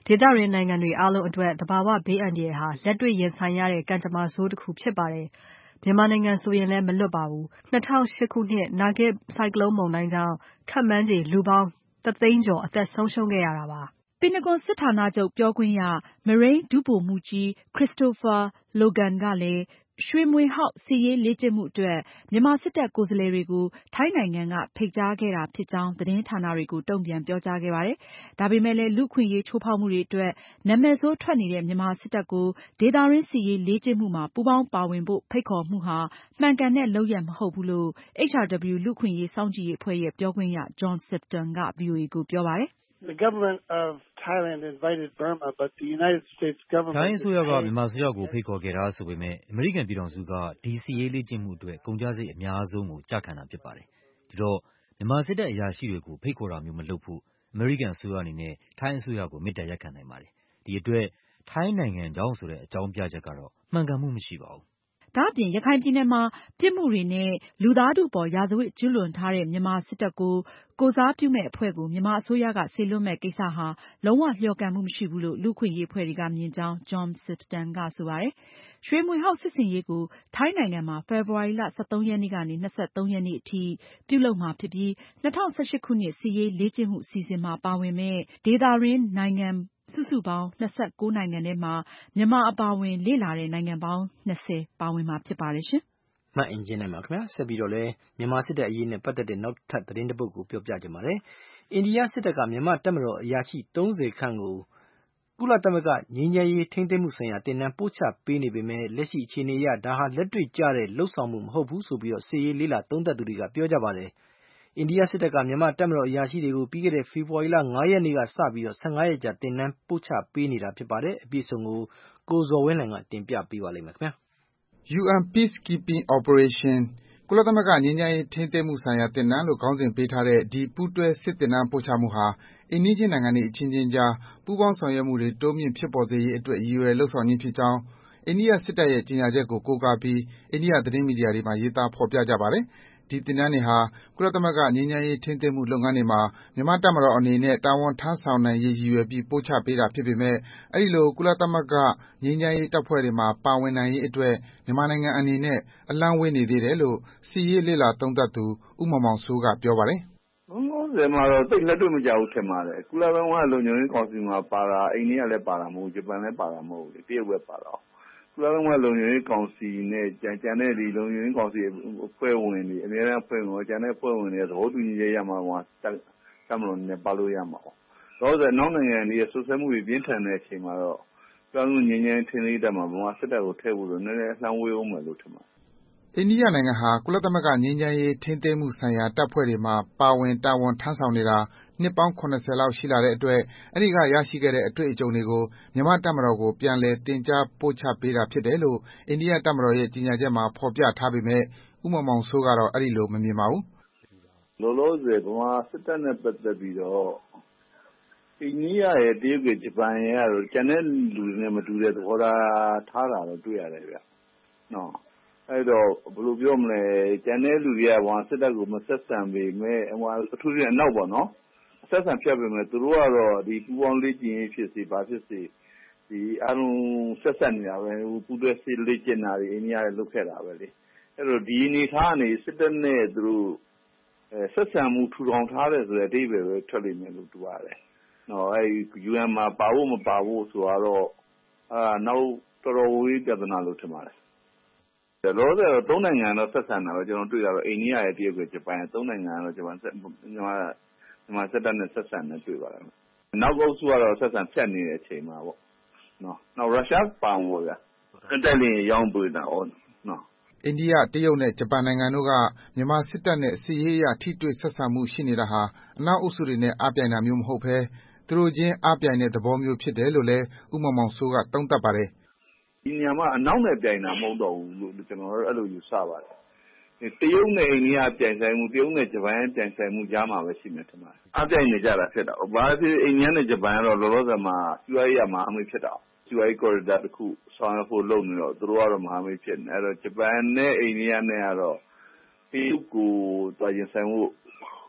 ဒေသတွင်းနိုင်ငံတွေအားလုံးအတွက်သဘာဝဘေးအန္တရာယ်ဟာလက်တွေ့ရင်ဆိုင်ရတဲ့ကံကြမ္မာဆိုးတစ်ခုဖြစ်ပါတယ်။မြန်မာနိုင်ငံဆိုရင်လည်းမလွတ်ပါဘူး။2008ခုနှစ်နာဂစ်ဆိုင်ကလုန်းမုန်တိုင်းကြောင့်ခန့်မှန်းခြေလူပေါင်း1 သိန်းကျော်အသက်ဆုံးရှုံးခဲ့ရတာပါ။ပင်တဂွန်စစ်ဌာနချုပ်ပြောခွင့်ရ Marine ဒုဗိုလ်မှူးကြီး Christopher Logan ကလည်းရွှေမြွေဟောက်စစ်ရေးလေ့ကျင့်မှုအတွက်မြန်မာစစ်တပ်ကိုယ်စားလှယ်တွေကိုထိုင်းနိုင်ငံကဖိတ်ကြားခဲ့တာဖြစ်ကြောင်းသတင်းဌာနတွေကိုတုံ့ပြန်ပြောကြားခဲ့ပါတယ်။ဒါပေမဲ့လည်းလူ့အခွင့်အရေးချိုးဖောက်မှုတွေအတွက်နာမည်ဆိုးထွက်နေတဲ့မြန်မာစစ်တပ်ကိုဒေသတွင်းစစ်ရေးလေ့ကျင့်မှုမှာပူးပေါင်းပါဝင်ဖို့ဖိတ်ခေါ်မှုဟာမှန်ကန်တဲ့လုပ်ရပ်မဟုတ်ဘူးလို့ HRW လူ့အခွင့်အရေးစောင့်ကြည့်ရေးအဖွဲ့ရဲ့ပြောခွင့်ရ John Sifton က VOA ကိုပြောပါတယ်။ The government of Thailand invited Burma, but the United States government ထိုင်းအစိုးရကမြန်မာစစ်တပ်ကိုဖိတ်ခေါ်ခဲ့တာဆိုပေမဲ့အမေရိကန်ပြည်ထောင်စုကဒီစစ်ရေးလေ့ကျင့်မှုအတွက်ကုန်ကျစရိတ်အများဆုံးကိုကျခံတာဖြစ်ပါတယ်။ဒီတော့မြန်မာစစ်တပ်အရာရှိတွေကိုဖိတ်ခေါ်တာမျိုးမလုပ်ဖို့အမေရိကန်အစိုးရအနေနဲ့ထိုင်းအစိုးရကိုမေတ္တာရပ်ခံနိုင်ပါတယ်။ဒီအတွက်ထိုင်းနိုင်ငံကြောင့်ဆိုတဲ့အကြောင်းပြချက်ကတော့မှန်ကန်မှုမရှိပါဘူး။ဒါ့အပြင်ရခိုင်ပြည်နယ်မှာပြစ်မှုတွေနဲ့လူသားထုအပေါ်ရာဇဝတ်ကျူးလွန်ထားတဲ့မြန်မာစစ်တပ်ကိုကိုယ်စားပြုမဲ့အဖွဲ့ကိုမြန်မာအစိုးရကစေလွှတ်မဲ့ကိစ္စဟာလုံးဝလျော်ကန်မှုမရှိဘူးလို့လူ့အခွင့်အရေးအဖွဲ့တွေကမြင်ကြောင်း John Sifton ကဆိုပါတယ်။ရွှေမြွေဟောက်စစ်ဆင်ရေးကိုထိုင်းနိုင်ငံမှာဖေဖော်ဝါရီလ13 ရက်နေ့ကနေ23 ရက်နေ့အထိပြုလုပ်မှာဖြစ်ပြီး2018ခုနှစ်စစ်ရေးလေ့ကျင့်မှုအစီအစဉ်မှာပါဝင်မဲ့ဒေသတွင်းနိုင်ငံစုစုပေါင်း29နိုင်ငံထဲမှာမြန်မာအပါအဝင်လေ့လာတဲ့နိုင်ငံပေါင်း20ပါဝင်မှာဖြစ်ပါတယ်ရှင်။မအင်ဂျင်နိုင်ပါခင်ဗျာဆက်ပြီးတော့လည်းမြန်မာစစ်တပ်အရေးနဲ့ပတ်သက်တဲ့နောက်ထပ်သတင်းတစ်ပုဒ်ကိုပြောပြကြပါမယ်။အိန္ဒိယစစ်တပ်ကမြန်မာတပ်မတော်အရာရှိ30ခန့်ကိုကုလသမဂ္ဂငြိမ်းချမ်းရေးထိန်းသိမ်းမှုဆိုင်ရာတင်နန်းပို့ချပေးနေပေမဲ့လက်ရှိအခြေအနေအရဒါဟာလက်တွေ့ကျတဲ့လှုပ်ဆောင်မှုမဟုတ်ဘူးဆိုပြီးတော့စစ်ရေးလေးလာသုံးသပ်သူတွေကပြောကြပါတယ်။အိန္ဒိယစစ်တပ်ကမြန်မာတပ်မတော်အရာရှိတွေကိုပြီးခဲ့တဲ့ဖေဖော်ဝါရီလ9ရက်နေ့ကစပြီးတော့15ရက်ကြာတင်နန်းပို့ချပေးနေတာဖြစ်ပါတယ်။အပြည့်အစုံကိုဇော်ဝင်းလှိုင်ကတင်ပြပေးပါလိမ့်မယ်ခင်ဗျာ။ UN Peacekeeping Operation ကုလသမဂ္ဂငြိမ်းချမ်းရေးထိန်းသိမ်းမှုဆိုင်ရာသင်တန်းလို့ခေါင်းစဉ်ပေးထားတဲ့ဒီပူးတွဲစစ်သင်တန်းပို့ချမှုဟာအိမ်နီးချင်းနိုင်ငံတွေအချင်းချင်းကြားပူးပေါင်းဆောင်ရွက်မှုတွေတိုးမြင့်ဖြစ်ပေါ်စေရေးအတွက်ရည်ရွယ်လုပ်ဆောင်ခြင်းဖြစ်ကြောင်းအိန္ဒိယစစ်တပ်ရဲ့ကြေညာချက်ကိုကိုးကားပြီးအိန္ဒိယသတင်းမီဒီယာတွေမှာရေးသားဖော်ပြကြပါတယ်။ဒီသင်တန်းတွေဟာကုလသမဂ္ဂငြိမ်းချမ်းရေးထိန်းသိမ်းမှုလုပ်ငန်းတွေမှာမြန်မာတပ်မတော်အနေနဲ့တာဝန်ထမ်းဆောင်နိုင်ရေးရည်ရွယ်ပြီးပို့ချပေးတာဖြစ်ပေမဲ့အဲဒီလိုကုလသမဂ္ဂငြိမ်းချမ်းရေးတပ်ဖွဲ့တွေမှာပါဝင်နိုင်ရေးအတွက်မြန်မာနိုင်ငံအနေနဲ့အလှမ်းဝေးနေသေးတယ်လို့စစ်ရေးလေ့လာသုံးသပ်သူဦးမောင်မောင်စိုးကပြောပါတယ်။လုံးဝမှာတော့သိလက်တွေ့မကြဘူးထင်ပါတယ်။ကုလသမဂ္ဂလုံခြုံရေးကောင်စီမှာပါတာအိန္ဒိယလည်းပါတာမဟုတ်ဂျပန်လည်းပါတာမဟုတ်တရုတ်ပဲပါတာ။ကုလသမဂ္ဂလုံခြုံရေးကောင်စီနဲ့ကြံတဲ့ဒီလုံခြုံရေးကောင်စီအဖွဲ့ဝင်တွေအများအားအဖွဲ့ဝင်ကြံတဲ့အဖွဲ့ဝင်တွေသဘောတူညီချက်ရမှာတပ်မတော်နဲ့ပါလို့ရမှာ။တော့ဆိုနောက်နိုင်ငံတွေဆွဆွဲမှုတွေပြင်းထန်တဲ့အချိန်မှာတော့ကျောင်းငင်းငင်းထင်းလေးတက်မှာဗမာစစ်တပ်ကိုထည့်ဖို့လို့နည်းနည်းအလှမ်းဝေးအောင်မယ်လို့ထင်ပါတယ်။အိန္ဒိယနိုင်ငံဟာကုလသမဂ္ဂငြိမ်းချမ်းရေးထိန်းသိမ်းမှုဆိုင်ရာတပ်ဖွဲ့တွေမှာပါဝင်တာဝန်ထမ်းဆောင်နေတာနှစ်ပေါင်း70လောက်ရှိလာတဲ့အတွက်အဲဒီကရရှိခဲ့တဲ့အတွေ့အကြုံတွေကိုမြန်မာတပ်မတော်ကိုပြန်လည်သင်ကြားပို့ချပေးတာဖြစ်တယ်လို့အိန္ဒိယတပ်မတော်ရဲ့ကြေညာချက်မှာဖော်ပြထားပေမဲ့ဦးမောင်မောင်စိုးကတော့အဲဒီလိုမမြင်ပါဘူး။လောလောဆယ်ဗမာစစ်တပ်နဲ့ပတ်သက်ပြီးတော့အိန္ဒိယရဲ့တရုတ်ရဲ့ဂျပန်ရဲ့ကတော့ကျန်တဲ့လူတွေနဲ့မတူတဲ့သဘောထားတာတော့တွေ့ရတယ်ဗျ။နော်အဲ့တော့ဘယ်လိုပြောမလဲကျန်တဲ့လူတွေကစစ်တပ်ကိုမဆက်ဆံပေမဲ့အထူးသဖြင့်အနောက်ပေါ့နော်ဆက်ဆံဖြတ်ပေမဲ့သူတို့ကတော့ဒီပူပေါင်းလေ့ကျင့်ရေးဖြစ်စီဘာဖြစ်စီဒီအားလုံးဆက်ဆက်နေတာပဲပူတွဲစစ်လေ့ကျင့်တာတွေအိန္ဒိယရဲ့လုပ်ခဲ့တာပဲလေအဲ့တော့ဒီအနေထားကနေစစ်တပ်နဲ့သူတို့ဆက်ဆံမှုထူထောင်ထားတယ်ဆိုတဲ့အဓိပ္ပာယ်ပဲထွက်လိမ့်မယ်လို့တူရတယ်နော်အဲ့ UN မှာပါဖို့မပါဖို့ဆိုတော့နောက်တော်တော်ဝေးပြဿနာလို့ထင်ပါတယ်လောလောဆယ်တော့သုံးနိုင်ငံတော့ဆက်ဆံတာပဲကျွန်တော်တွေ့ရတော့အိန္ဒိယရဲ့တရုတ်ရဲ့ဂျပန်ရဲ့သုံးနိုင်ငံကတော့ဂျပန်မြန်မာစစ်တပ်နဲ့ဆက်ဆံနေတွေ့ပါတယ်နောက်အုပ်စုကတော့ဆက်ဆံဖြတ်နေတဲ့အချိန်မှာပေါ့နော်နောက်ရုရှားပါမှာပေါ့ဗျာတက်လင်းရောင်းပေးတာဟုတ်နော်အိန္ဒိယတရုတ်နဲ့ဂျပန်နိုင်ငံတို့ကမြန်မာစစ်တပ်နဲ့စစ်ရေးအရထိတွေ့ဆက်ဆံမှုရှိနေတာဟာအနောက်အုပ်စုတွေနဲ့အားပြိုင်တာမျိုးမဟုတ်ဘဲသူတို့ချင်းအားပြိုင်တဲ့သဘောမျိုးဖြစ်တယ်လို့လည်းဦးမောင်မောင်စိုးကသုံးသပ်ပါတယ်ဒီနေရာမှာအနောက်နဲ့ပြိုင်တာမဟုတ်တော့ဘူးလို့ကျွန်တော်တို့အဲ့လိုယူဆပါတယ်တရုတ်နဲ့အိန္ဒိယပြိုင်ဆိုင်မှုတရုတ်နဲ့ဂျပန်ပြိုင်ဆိုင်မှုကြားမှာပဲရှိမယ်ထင်ပါတယ်အားပြိုင်နေကြတာဖြစ်တာဘာဖြစ်အိန္ဒိယနဲ့ဂျပန်ကတော့လောလောဆယ်မှာစီးပွားရေးအမှာအမိတ်ဖြစ်တာစီးပွားရေး corridor တစ်ခုဆောင်ရွက်ဖို့လုပ်နေတော့သူတို့ကတော့မဟာမိတ်ဖြစ်နေအဲ့တော့ဂျပန်နဲ့အိန္ဒိယနဲ့ကတော့တရုတ်ကိုတွားရင်ဆိုင်ဖို့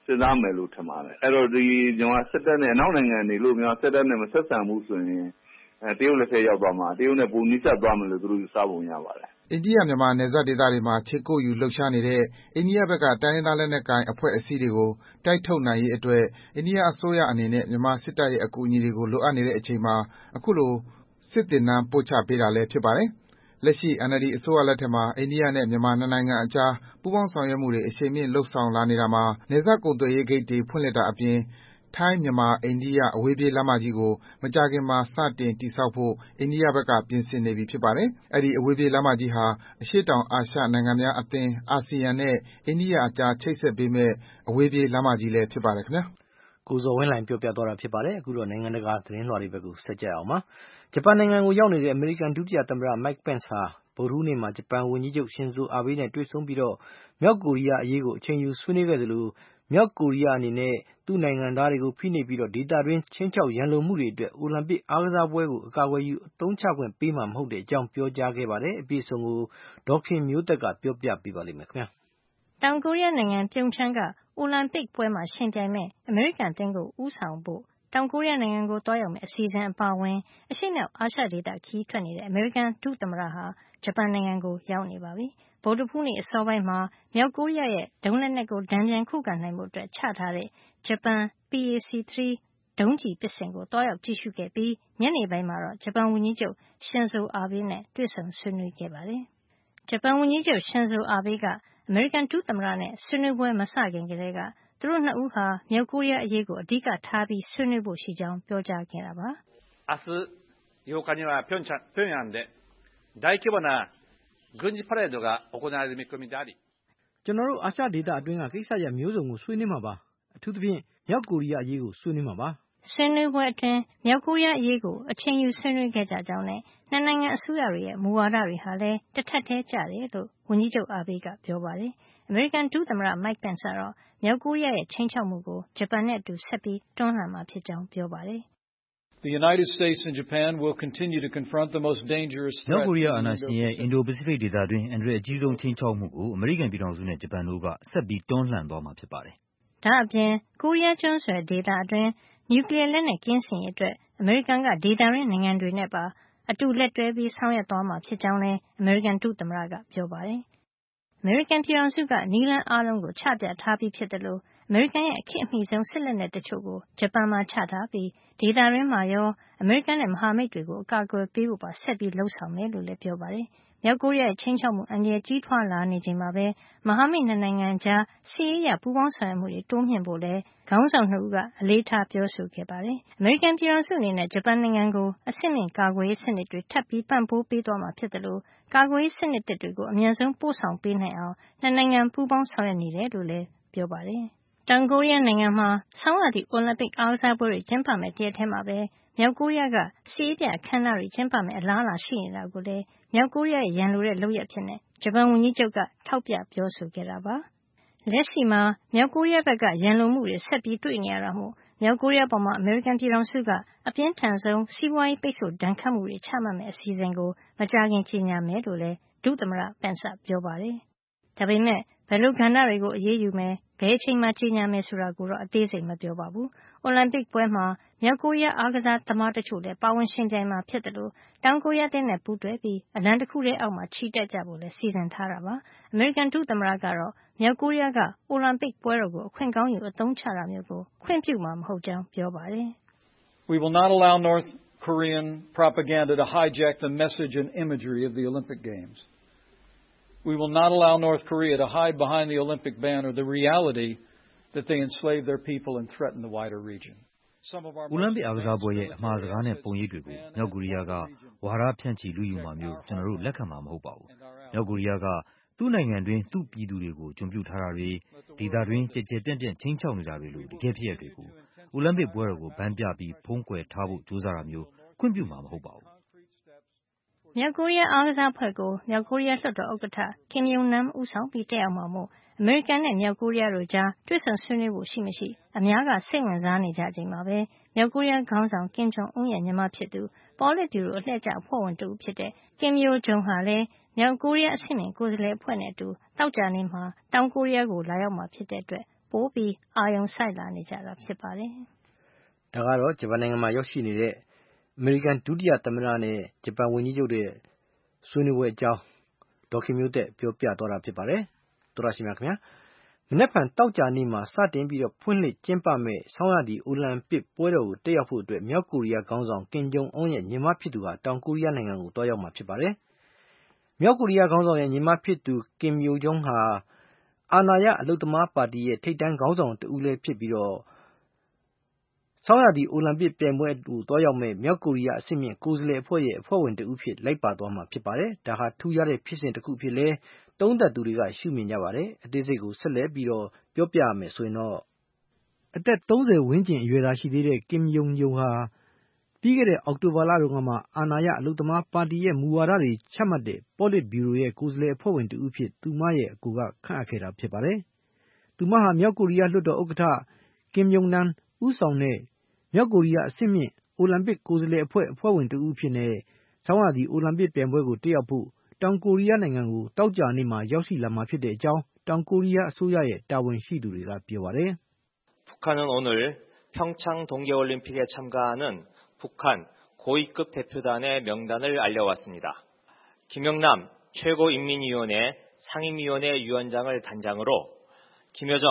စဉ်းစားမယ်လို့ထင်ပါတယ်အဲ့တော့ဒီမြန်မာစစ်တပ်နဲ့အနောက်နိုင်ငံတွေလို့မြန်မာစစ်တပ်နဲ့မဆက်ဆံဘူးဆိုရင်တရုတ်လက်ထက်ရောက်သွားမှာတရုတ်နဲ့ပုံနီးစပ်သွားမယ်လို့သူတို့ယူဆပုံရပါတယ်အိန္ဒိယမြန်မာနယ်စပ်ဒေသတွေမှာခြေကုပ်ယူလှုပ်ရှားနေတဲ့အိန္ဒိယဘက်ကတိုင်းရင်းသားလက်နက်ကိုင်အဖွဲ့အစည်းတွေကိုတိုက်ထုတ်နိုင်ရေးအတွက်အိန္ဒိယအစိုးရအနေနဲ့မြန်မာစစ်တပ်ရဲ့အကူအညီတွေကိုလိုအပ်နေတဲ့အချိန်မှာအခုလိုစစ်သင်တန်းပို့ချပေးတာလည်းဖြစ်ပါတယ်။လက်ရှိ NLD အစိုးရလက်ထက်မှာအိန္ဒိယနဲ့မြန်မာနှစ်နိုင်ငံအကြားပူးပေါင်းဆောင်ရွက်မှုတွေအရှိန်မြင့်လုပ်ဆောင်လာနေတာမှာနယ်စပ်ကုန်သွယ်ရေးဂိတ်တွေဖွင့်လှစ်တာအပြင်ထိုင်းမြန်မာအိန္ဒိယအဝေးပြေးလမ်းမကြီးကိုမကြာခင်မှာစတင်တည်ဆောက်ဖို့အိန္ဒိယဘက်ကပြင်ဆင်နေပြီဖြစ်ပါတယ်။အဲဒီအဝေးပြေးလမ်းမကြီးဟာအရှေ့တောင်အာရှနိုင်ငံများအသင်း ASEAN နဲ့အိန္ဒိယအကြားချိတ်ဆက်ပေးမယ့်အဝေးပြေးလမ်းမကြီးလည်းဖြစ်ပါတယ်ခင်ဗျာ။ကိုဇော်ဝင်းလှိုင်ပြောပြသွားတာဖြစ်ပါတယ်။အခုတော့နိုင်ငံတကာသတင်းလွှာတွေဘက်ကိုဆက်ကြရအောင်ပါ။ဂျပန်နိုင်ငံကိုရောက်နေတဲ့အမေရိကန်ဒုတိယသမ္မတ Mike Pence ဟာဗုဒ္ဓဟူးနေ့မှာဂျပန်ဝန်ကြီးချုပ်ရှင်ဇိုအာဘေးနဲ့တွေ့ဆုံပြီးမြောက်ကိုရီးယားအရေးကိုအချိန်ယူဆွေးနွေးခဲ့သလိုမြောက်ကိုရီးယားအနေနဲ့သူ့နိုင်ငံသားတွေကိုဖိနှိပ်ပြီးဒေသတွင်းခြိမ်းခြောက်ရန်လိုမှုတွေအတွက်အိုလံပစ်အားကစားပွဲကိုအကာအကွယ်ယူအသုံးချခွင့်ပေးမှာမဟုတ်တဲ့အကြောင်းပြောကြားခဲ့ပါတယ်။အပြည့်အစုံကိုဒေါခင်မျိုးသက်ကပြောပြပေးပါလိမ့်မယ်ခင်ဗျာ။တောင်ကိုရီးယားနိုင်ငံပြုံချမ်းကအိုလံပစ်ပွဲမှာရှင်ပြိုင်မဲ့အမေရိကန်အသင်းကိုဦးဆောင်ဖို့တောင်ကိုရီးယားနိုင်ငံကိုသွားရောက်မယ့်အစီအစဉ်အပါအဝင်အရှေ့မြောက်အာရှဒေသခရီးထွက်နေတဲ့အမေရိကန်ဒုသမ္မတဟာဂျပန်နိုင်ငံကိုရောက်နေပါပြီ။ဗုဒ္ဓဟူးနေ့အစောပိုင်းမှာမြောက်ကိုရီးယားရဲ့ဒုံးလက်နက်ကိုတန်ပြန်ခုခံနိုင်ဖို့ချထားတဲ့ဂျပန် PAC-3 ဒုံးကျည်ပစ်စင်ကိုသွားရောက်ကြည့်ရှုခဲ့ပြီးညနေပိုင်းမှာတော့ဂျပန်ဝန်ကြီးချုပ်ရှင်ဇိုအာဘေးနဲ့တွေ့ဆုံဆွေးနွေးခဲ့ပါတယ်။ဂျပန်ဝန်ကြီးချုပ်ရှင်ဇိုအာဘေးကအမေရိကန်ဒုသမ္မတနဲ့ဆွေးနွေးပွဲမစခင်ကတည်းကသူတို့နှစ်ဦးဟာမြောက်ကိုရီးယားအရေးကိုအဓိကထားပြီးဆွေးနွေးဖို့ရှိကြောင်းပြောကြားခဲ့တာပါ။明日8日には平壌で大規模な軍事パレードが行われる見込みでありကျွန်တော်တို့အာရှဒေသအတွင်းကကိစ္စရပ်မျိုးစုံကိုဆွေးနွေးမှာပါအထူးသဖြင့်မြောက်ကိုရီးယားအရေးကိုဆွေးနွေးမှာပါဆွေးနွေးပွဲအတွင်းမြောက်ကိုရီးယားအရေးကိုအချိန်ယူဆွေးနွေးခဲ့ကြကြောင်းနဲ့နှစ်နိုင်ငံအစိုးရတွေရဲ့မူဝါဒတွေဟာလည်းတစ်ထပ်တည်းကျတယ်လို့ဝန်ကြီးချုပ်အာဘေးကပြောပါတယ်။အမေရိကန်ဒုသမ္မတ Mike Pence ကတော့မြောက်ကိုရီးယားရဲ့ချိန်ချောက်မှုကိုဂျပန်နဲ့အတူဆက်ပြီးတွန်းလှန်မှာဖြစ်ကြောင်းပြောပါတယ်။ The United States and Japan will continue to confront the most dangerous threat. မြောက်ကိုရီးယားအာဏာရှင်ရဲ့အင်ဒိုပစိဖိတ်ဒေသတွင်းအန္တရာယ်အကြီးဆုံးချိန်ချောက်မှုကိုအမေရိကန်ပြည်ထောင်စုနဲ့ဂျပန်တို့ကဆက်ပြီးတွန်းလှန်သွားမှာဖြစ်ပါတယ်။ဒါအပြင်ကိုရီးယားကျွန်းဆွယ်ဒေသအတွင်းနျူကလ িয়ার လက်နက်ကင်းစင်ရေးအတွက်အမေရိကန်ကဒေသရင်းနိုင်ငံတွေနဲ့ပါအတူလက်တွဲပြီးဆောင်ရွက်သွားမှာဖြစ်ကြောင်းလည်းအမေရိကန်ဒုသမ္မတကပြောပါတယ်။အမေရိကန်ပြည်ထောင်စုကနည်းလမ်းအားလုံးကိုချပြထားပြီးဖြစ်တယ်လို့အမေရိကန်ရဲ့အခက်အမိဆုံးစစ်လက်နက်တချို့ကိုဂျပန်မှာချထားပြီးဒေသရင်းမှာရောအမေရိကန်နဲ့မဟာမိတ်တွေကိုအကာအကွယ်ပေးဖို့ပါဆက်ပြီးလှုပ်ဆောင်မယ်လို့လည်းပြောပါတယ်။မြောက်ကိုရီးယားရဲ့ချိန်ချောက်မှုအန္တရာယ်ကြီးထွားလာနေချိန်မှာပဲမဟာမိတ်နှစ်နိုင်ငံကြားစစ်ရေးအရပူးပေါင်းဆောင်ရွက်မှုတွေတိုးမြှင့်ဖို့လည်းခေါင်းဆောင်နှစ်ဦးကအလေးထားပြောဆိုခဲ့ပါတယ်။အမေရိကန်ပြည်ထောင်စုအနေနဲ့ဂျပန်နိုင်ငံကိုအဆင့်မြင့်ကာကွယ်ရေးစနစ်တွေထပ်ပြီးပံ့ပိုးပေးသွားမှာဖြစ်တယ်လို့ကာကွယ်ရေးစနစ်တွေကိုအမြန်ဆုံးပို့ဆောင်ပေးနိုင်အောင်နှစ်နိုင်ငံပူးပေါင်းဆောင်ရွက်နေတယ်လို့လည်းပြောပါတယ်။တောင်ကိုရီးယားနိုင်ငံမှာဆောင်းရာသီအိုလံပစ်အားကစားပွဲတွေကျင်းပမယ့်တရက်ထဲမှာပဲမြောက်ကိုရီးယားကစစ်ရေးပြအခမ်းအနားတွေကျင်းပမယ့်အလားအလာရှိနေတာကိုလည်းမြောက်ကိုရီးယားရဲ့ရန်လိုတဲ့လုပ်ရပ်ဖြစ်နေဂျပန်ဝန်ကြီးချုပ်ကထောက်ပြပြောဆိုခဲ့တာပါ။လက်ရှိမှာမြောက်ကိုရီးယားဘက်ကရန်လိုမှုတွေဆက်ပြီးတွေ့နေရတာမို့မြောက်ကိုရီးယားပေါ်မှာအမေရိကန်ပြည်ထောင်စုကအပြင်းထန်ဆုံးစီးပွားရေးပိတ်ဆို့ဒဏ်ခတ်မှုတွေချမှတ်မယ့်အစီအစဉ်ကိုမကြာခင်ကြေညာမယ်လို့လည်းဒုသမ္မတပန်ဆာပြောပါတယ်။ဒါပေမဲ့ဘယ်လိုကဏ္ဍတွေကိုအရေးယူမယ်ဘယ်အချိန်မှကြေညာမယ်ဆိုတာကိုတော့အသေးစိတ်မပြောပါဘူး။အိုလံပစ်ပွဲမှာမြောက်ကိုရီးယားအားကစားသမားတချို့လည်းပါဝင်ရှင်ပြိုင်မှာဖြစ်တယ်လို့တောင်ကိုရီးယားတင်းနဲ့ပူးတွဲပြီးအလံတစ်ခုတည်းအောက်မှာချီတက်ကြဖို့လည်းစီစဉ်ထားတာပါ။အမေရိကန်ဒုသမ္မတကတော့မြောက်ကိုရီးယားကအိုလံပစ်ပွဲတော်ကိုအခွင့်ကောင်းယူအသုံးချတာမျိုးကိုခွင့်ပြုမှာမဟုတ်ကြောင်းပြောပါတယ်။ We will not allow North Korean propaganda to hijack the message and imagery of the Olympic Games. We will not allow North Korea to hide behind the Olympic banner the reality that they enslave their people and threaten the wider region. အိုလံပစ်အားကစားပွဲရဲ့အမှားစကားနဲ့ပုံရိပ်တွေကိုမြောက်ကိုရီးယားကဝါဒဖြန့်ချီလူယူမှာမျိုးကျွန်တော်တို့လက်ခံမှာမဟုတ်ပါဘူး။မြောက်ကိုရီးယားကသူ့နိုင်ငံတွင်းသူ့ပြည်သူတွေကိုကျွန်ပြုထားတာတွေဒေသတွင်းကြဲကြဲပြန့်ပြန့်ချင်းချောက်နေတာတွေလိုတကယ်ဖြစ်ရတွေကိုအိုလံပစ်ပွဲတော်ကိုဗန်းပြပြီးဖုံးကွယ်ထားဖို့ကြိုးစားတာမျိုးခွင့်ပြုမှာမဟုတ်ပါဘူး။မြောက်ကိုရီးယားအားကစားဖွဲ့ကိုမြောက်ကိုရီးယားလွှတ်တော်ဥက္ကဋ္ဌကင်ယုံနမ်ဦးဆောင်ပြီးတက်ရောက်မှာမို့အမေရိကန်နဲ့မြောက်ကိုရီးယားတို့ကြားတွေ့ဆုံဆွေးနွေးဖို့ရှိမရှိအများကစိတ်ဝင်စားနေကြချိန်မှာပဲမြောက်ကိုရီးယားခေါင်းဆောင်ကင်ဂျုံအွန်းရဲ့ညီမဖြစ်သူပေါ်လစ်ဗျူရိုအလှည့်ကျအဖွဲ့ဝင်တူဖြစ်တဲ့ကင်ယိုဂျုံဟာလည်းမြောက်ကိုရီးယားအဆင့်မြင့်ကိုယ်စားလှယ်အဖွဲ့နဲ့အတူတောက်ကြနေမှာတောင်ကိုရီးယားကိုလာရောက်မှာဖြစ်တဲ့အတွက်ပိုပြီးအာရုံစိုက်လာနေကြတာဖြစ်ပါတယ်။ဒါကတော့ဂျပန်နိုင်ငံမှာရောက်ရှိနေတဲ့အမေရိကန်ဒုတိယသမ္မတနဲ့ဂျပန်ဝန်ကြီးချုပ်ရဲ့ဆွေးနွေးပွဲအကြောင်းဒေါ်ခင်မျိုးသက်ပြောပြသွားတာဖြစ်ပါတယ်။သောရရှိမြခင်ဗျာမနေ့ကတောက်ကြနေ့မှာစတင်ပြီးတော့ဖွင့်လှစ်ကျင်းပမဲ့ဆောင်းရာသီအိုလံပစ်ပွဲတော်ကိုတက်ရောက်ဖို့အတွက်မြောက်ကိုရီးယားခေါင်းဆောင်ကင်ဂျုံအွန်းရဲ့ညီမဖြစ်သူကတောင်ကိုရီးယားနိုင်ငံကိုတွားရောက်မှာဖြစ်ပါတယ်။မြောက်ကိုရီးယားခေါင်းဆောင်ရဲ့ညီမဖြစ်သူကင်ယိုဂျုံဟာအာဏာရအလုသမားပါတီရဲ့ထိပ်တန်းခေါင်းဆောင်တဦးလည်းဖြစ်ပြီးတော့ဆောင်းရာသီအိုလံပစ်ပြိုင်ပွဲကိုတွားရောက်မဲ့မြောက်ကိုရီးယားအဆင့်မြင့်ကိုယ်စားလှယ်အဖွဲ့ရဲ့အဖွဲ့ဝင်တဦးဖြစ်လိုက်ပါသွားမှာဖြစ်ပါတယ်။ဒါဟာထူးခြားတဲ့ဖြစ်စဉ်တစ်ခုဖြစ်လဲသုံးသပ်သူတွေကရှုမြင်ကြပါတယ်။အသေးစိတ်ကိုဆက်လက်ပြီးတော့ပြောပြရမယ်ဆိုရင်တော့အသက်30ဝန်းကျင်အရွယ်သာရှိသေးတဲ့ကင်ယုံယုံဟာပြီးခဲ့တဲ့အောက်တိုဘာလတုန်းကမှအာဏာရအလုသမားပါတီရဲ့မူဝါဒတွေချမှတ်တဲ့ပေါ်လစ်ဗျူရိုရဲ့ကိုယ်စားလှယ်အဖွဲ့ဝင်တဦးဖြစ်သူမရဲ့အကူကခန့်အပ်ခဲ့တာဖြစ်ပါတယ်။သူမဟာမြောက်ကိုရီးယားလွှတ်တော်ဥက္ကဋ္ဌကင်ယုံနန်ဦးဆောင်တဲ့မြောက်ကိုရီးယားအဆင့်မြင့်အိုလံပစ်ကိုယ်စားလှယ်အဖွဲ့ဝင်တဦးဖြစ်နေဆောင်းရာသီအိုလံပစ်ပြိုင်ပွဲကိုတက်ရောက်ဖို့တောင်ကိုရီးယားနိုင်ငံကိုတောက်ကြနေ့မှာရောက်ရှိလာမှာဖြစ်တဲ့အကြောင်းတောင်ကိုရီးယားအစိုးရရဲ့တာဝန်ရှိသူတွေကပြောပါတယ်။ 북한은 오늘 평창 동계올림픽에 참가하는 북한 고위급 대표단의 명단을 알려왔습니다. 김영남 최고인민위원회 상임위원회 위원장을 단장으로 김여정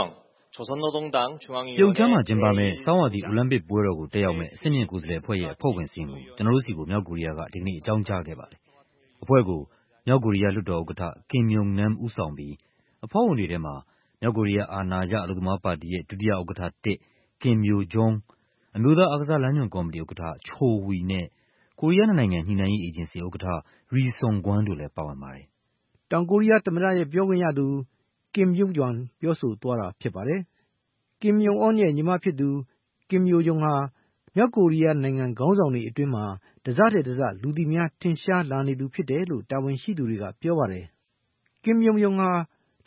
조선노동당 ပြုံချမ်းမှာကျင်းပမဲ့ဆောင်းရာသီအိုလံပစ်ပွဲတော်ကိုတက်ရောက်မဲ့အဆင့်မြင့်ကိုယ်စားလှယ်အဖွဲ့ရဲ့အဖွဲ့ဝင်စီကိုကျွန်တော်တို့စီကိုမြောက်ကိုရီးယားကဒီနေ့အကြောင်းကြားခဲ့ပါတယ်။အဖွဲ့ကိုမြောက်ကိုရီးယားလွှတ်တော်ဥက္ကဋ္ဌကင်မြုံနမ်ဦးဆောင်ပြီးအဖွဲ့ဝင်တွေထဲမှာမြောက်ကိုရီးယားအာဏာရအလုပ်သမားပါတီရဲ့ဒုတိယဥက္ကဋ္ဌကင်မြိုဂျုံအမျိုးသားအားကစားလမ်းညွှန်ကော်မတီဥက္ကဋ္ဌချိုဝီနဲ့ကိုရီးယားနိုင်ငံညှိနှိုင်းရေးအေဂျင်စီဥက္ကဋ္ဌရီဆွန်ဂွမ်တို့လည်းပါဝင်ပါတယ်။တောင်ကိုရီးယားသမ္မတရဲ့ပြောခွင့်ရသူကင်မြုံဂျွန်ပြောဆိုသွားတာဖြစ်ပါတယ်။ကင်မြုံအွန်းရဲ့ညီမဖြစ်သူကင်မြိုဂျုံဟာမြောက်ကိုရီးယားနိုင်ငံခေါင်းဆောင်တွေအတွင်းမှာတစတဲ့တစလူသိများထင်ရှားလာနေသူဖြစ်တယ်လို့တာဝန်ရှိသူတွေကပြောပါတယ်။ကင်မြုံဂျုံဟာ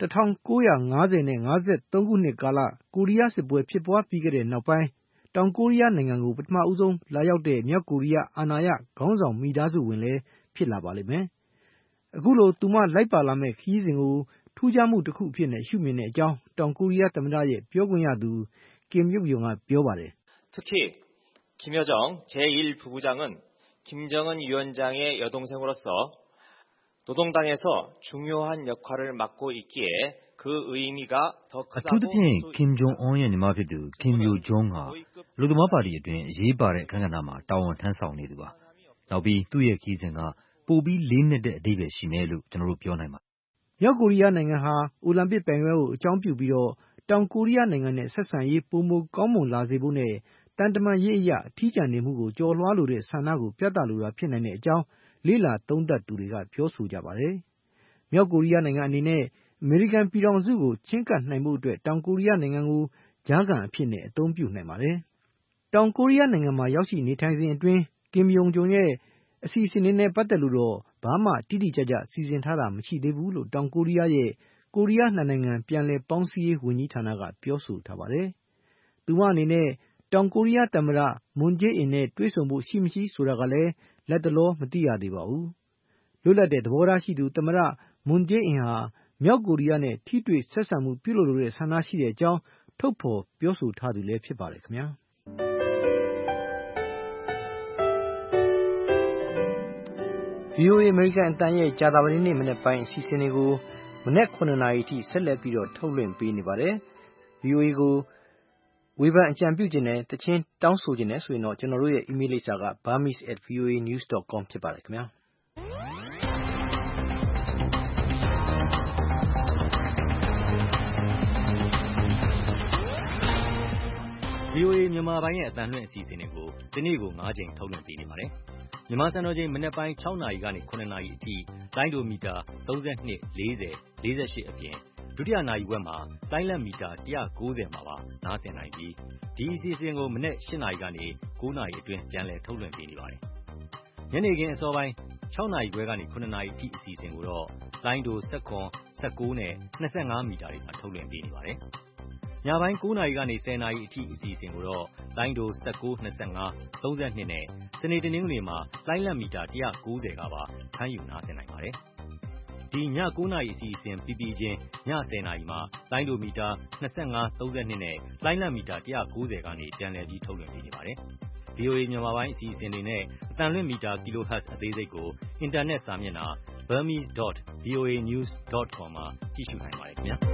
1950နဲ့53ခုနှစ်ကာလကိုရီးယားစစ်ပွဲဖြစ်ပွားပြီးခဲ့တဲ့နောက်ပိုင်းတောင်ကိုရီးယားနိုင်ငံကိုပထမဦးဆုံးလာရောက်တဲ့မြောက်ကိုရီးယားအာဏာရခေါင်းဆောင်မိသားစုဝင်လည်းဖြစ်လာပါလိမ့်မယ်။အခုလိုသူမလိုက်ပါလာမဲ့ခရီးစဉ်ကိုထူးခြားမှုတစ်ခုအဖြစ်နဲ့ရှုမြင်တဲ့အကြောင်းတောင်ကိုရီးယားသမ္မတရဲ့ပြောခွင့်ရသူကင်မြုံယုံကပြောပါတယ်။ 특히 김여정 제1부부장은 김정은 위원장의 여동생으로서 노동당에서 중요한 역할을 맡고 있기에 그 의미가 더 크다고 အထူးသဖြင့်ကင်ဂျုံအွန်းရဲ့ညီမဖြစ်သူကင်ယိုဂျုံဟာလူသမားပါတီအတွင်းအရေးပါတဲ့အခမ်းအနားမှာတာဝန်ထမ်းဆောင်နေသူပါ။နောက်ပြီးသူ့ရဲ့ခီးစဉ်ကပိုပြီးလေးနက်တဲ့အဓိပ္ပာယ်ရှိမယ်လို့ကျွန်တော်တို့ပြောနိုင်ပါ။မြောက်ကိုရီးယားနိုင်ငံဟာအိုလံပစ်ပြိုင်ပွဲကိုအကြောင်းပြုပြီးတော့တောင်ကိုရီးယားနိုင်ငံနဲ့ဆက်ဆံရေးပိုမိုကောင်းမွန်လာစေဖို့နဲ့တန်တမာရေးအရာအထီးကျန်နေမှုကိုကြော်လွှားလိုတဲ့ဆန္ဒကိုပြသလိုတာဖြစ်နိုင်တဲ့အကြောင်းလေ့လာသုံးသပ်သူတွေကပြောဆိုကြပါတယ်။မြောက်ကိုရီးယားနိုင်ငံအနေနဲ့အမေရိကန်ပြည်ထောင်စုကိုချဉ်းကပ်နိုင်ဖို့အတွက်တောင်ကိုရီးယားနိုင်ငံကိုကြားခံအဖြစ်နဲ့အသုံးပြုနိုင်ပါတယ်။တောင်ကိုရီးယားနိုင်ငံမှာရောက်ရှိနေထိုင်စဉ်အတွင်းကင်ယုံဂျုံရဲ့အစီအစဉ်တွေနဲ့ပတ်သက်လို့တော့ဘာမှတိတိကျကျစီစဉ်ထားတာမရှိသေးဘူးလို့တောင်ကိုရီးယားရဲ့ကိုရီးယားနှစ်နိုင်ငံပြန်လည်ပေါင်းစည်းရေးဝန်ကြီးဌာနကပြောဆိုထားပါတယ်။သူမအနေနဲ့တောင်ကိုရီးယားသမ္မတမွန်ဂျေးအင်နဲ့တွေ့ဆုံဖို့ရှိမရှိဆိုတာကလည်းလက်တလောမသိရသေးပါဘူး။လွတ်လပ်တဲ့သဘောထားရှိသူသမ္မတမွန်ဂျေးအင်ဟာမြောက်ကိုရီးယားနဲ့ထိတွေ့ဆက်ဆံမှုပြုလုပ်လိုတဲ့ဆန္ဒရှိတဲ့အကြောင်းထုတ်ဖော်ပြောဆိုထားသူလည်းဖြစ်ပါတယ်ခင်ဗျာ။ VOA အမေရိကန်အသံရဲ့ကြာသပတေးနေ့မနက်ပိုင်းအစီအစဉ်တွေကိုမနက်9 နာရီအထိဆက်လက်ပြီးတော့ထုတ်လွှင့်ပေးနေပါတယ်။ VOA ကိုဝေဖန်အကြံပြုခြင်းနဲ့တခြင်းတောင်းဆိုခြင်းနဲ့ဆိုရင်တော့ကျွန်တော်တို့ရဲ့ email လိပ်စာက burmese@voanews.com ဖြစ်ပါတယ်ခင်ဗျာ။ VOA မြန်မာပိုင်းရဲ့အသံလွှင့်အစီအစဉ်တွေကိုဒီနေ့ကို9ချိန်ထုတ်လွှင့်ပေးနေပါတယ်။မြန်မာစံတော်ချိန်မနက်ပိုင်း6နာရီကနေ9နာရီအထိလိုင်းဒိုမီတာ32 40 48အပြင်ဒုတိယနာရီဝက်မှာလိုင်းလက်မီတာ190မှာပါနားဆင်နိုင်ပြီးဒီအစီအစဉ်ကိုမနက်8နာရီကနေ9နာရီအတွင်းပြန်လည်ထုတ်လွှင့်ပေးနေပါတယ်။ညနေခင်းအစောပိုင်း6နာရီခွဲကနေ9နာရီအထိအစီအစဉ်ကိုတော့လိုင်းဒို19နဲ့25မီတာတွေမှာထုတ်လွှင့်ပေးနေပါတယ်။ညပိုင်း9နာရီကနေ10နာရီအထိအစီအစဉ်ကိုတော့လိုင်းဒို19 25 32နဲ့စနေတနင်္ဂနွေမှာလိုင်းလက်မီတာ190ကပါဖမ်းယူနားဆင်နိုင်ပါတယ်။ဒီည9နာရီအစီအစဉ်ပြီးပြီးချင်းည 10 နာရီမှာလိုင်းဒိုမီတာ25, 32နဲ့လိုင်းလံမီတာ190ကနေပြန်လည်ပြီးထုတ်လွှင့်ပေးနေပါတယ်။ VOA မြန်မာပိုင်းအစီအစဉ်တွေနဲ့အသံလွှင့်မီတာ kilohertz အသေးစိတ်ကိုအင်တာနက်စာမျက်နှာ burmese.voanews.com မှာကြည့်ရှုနိုင်ပါတယ်ခင်ဗျာ။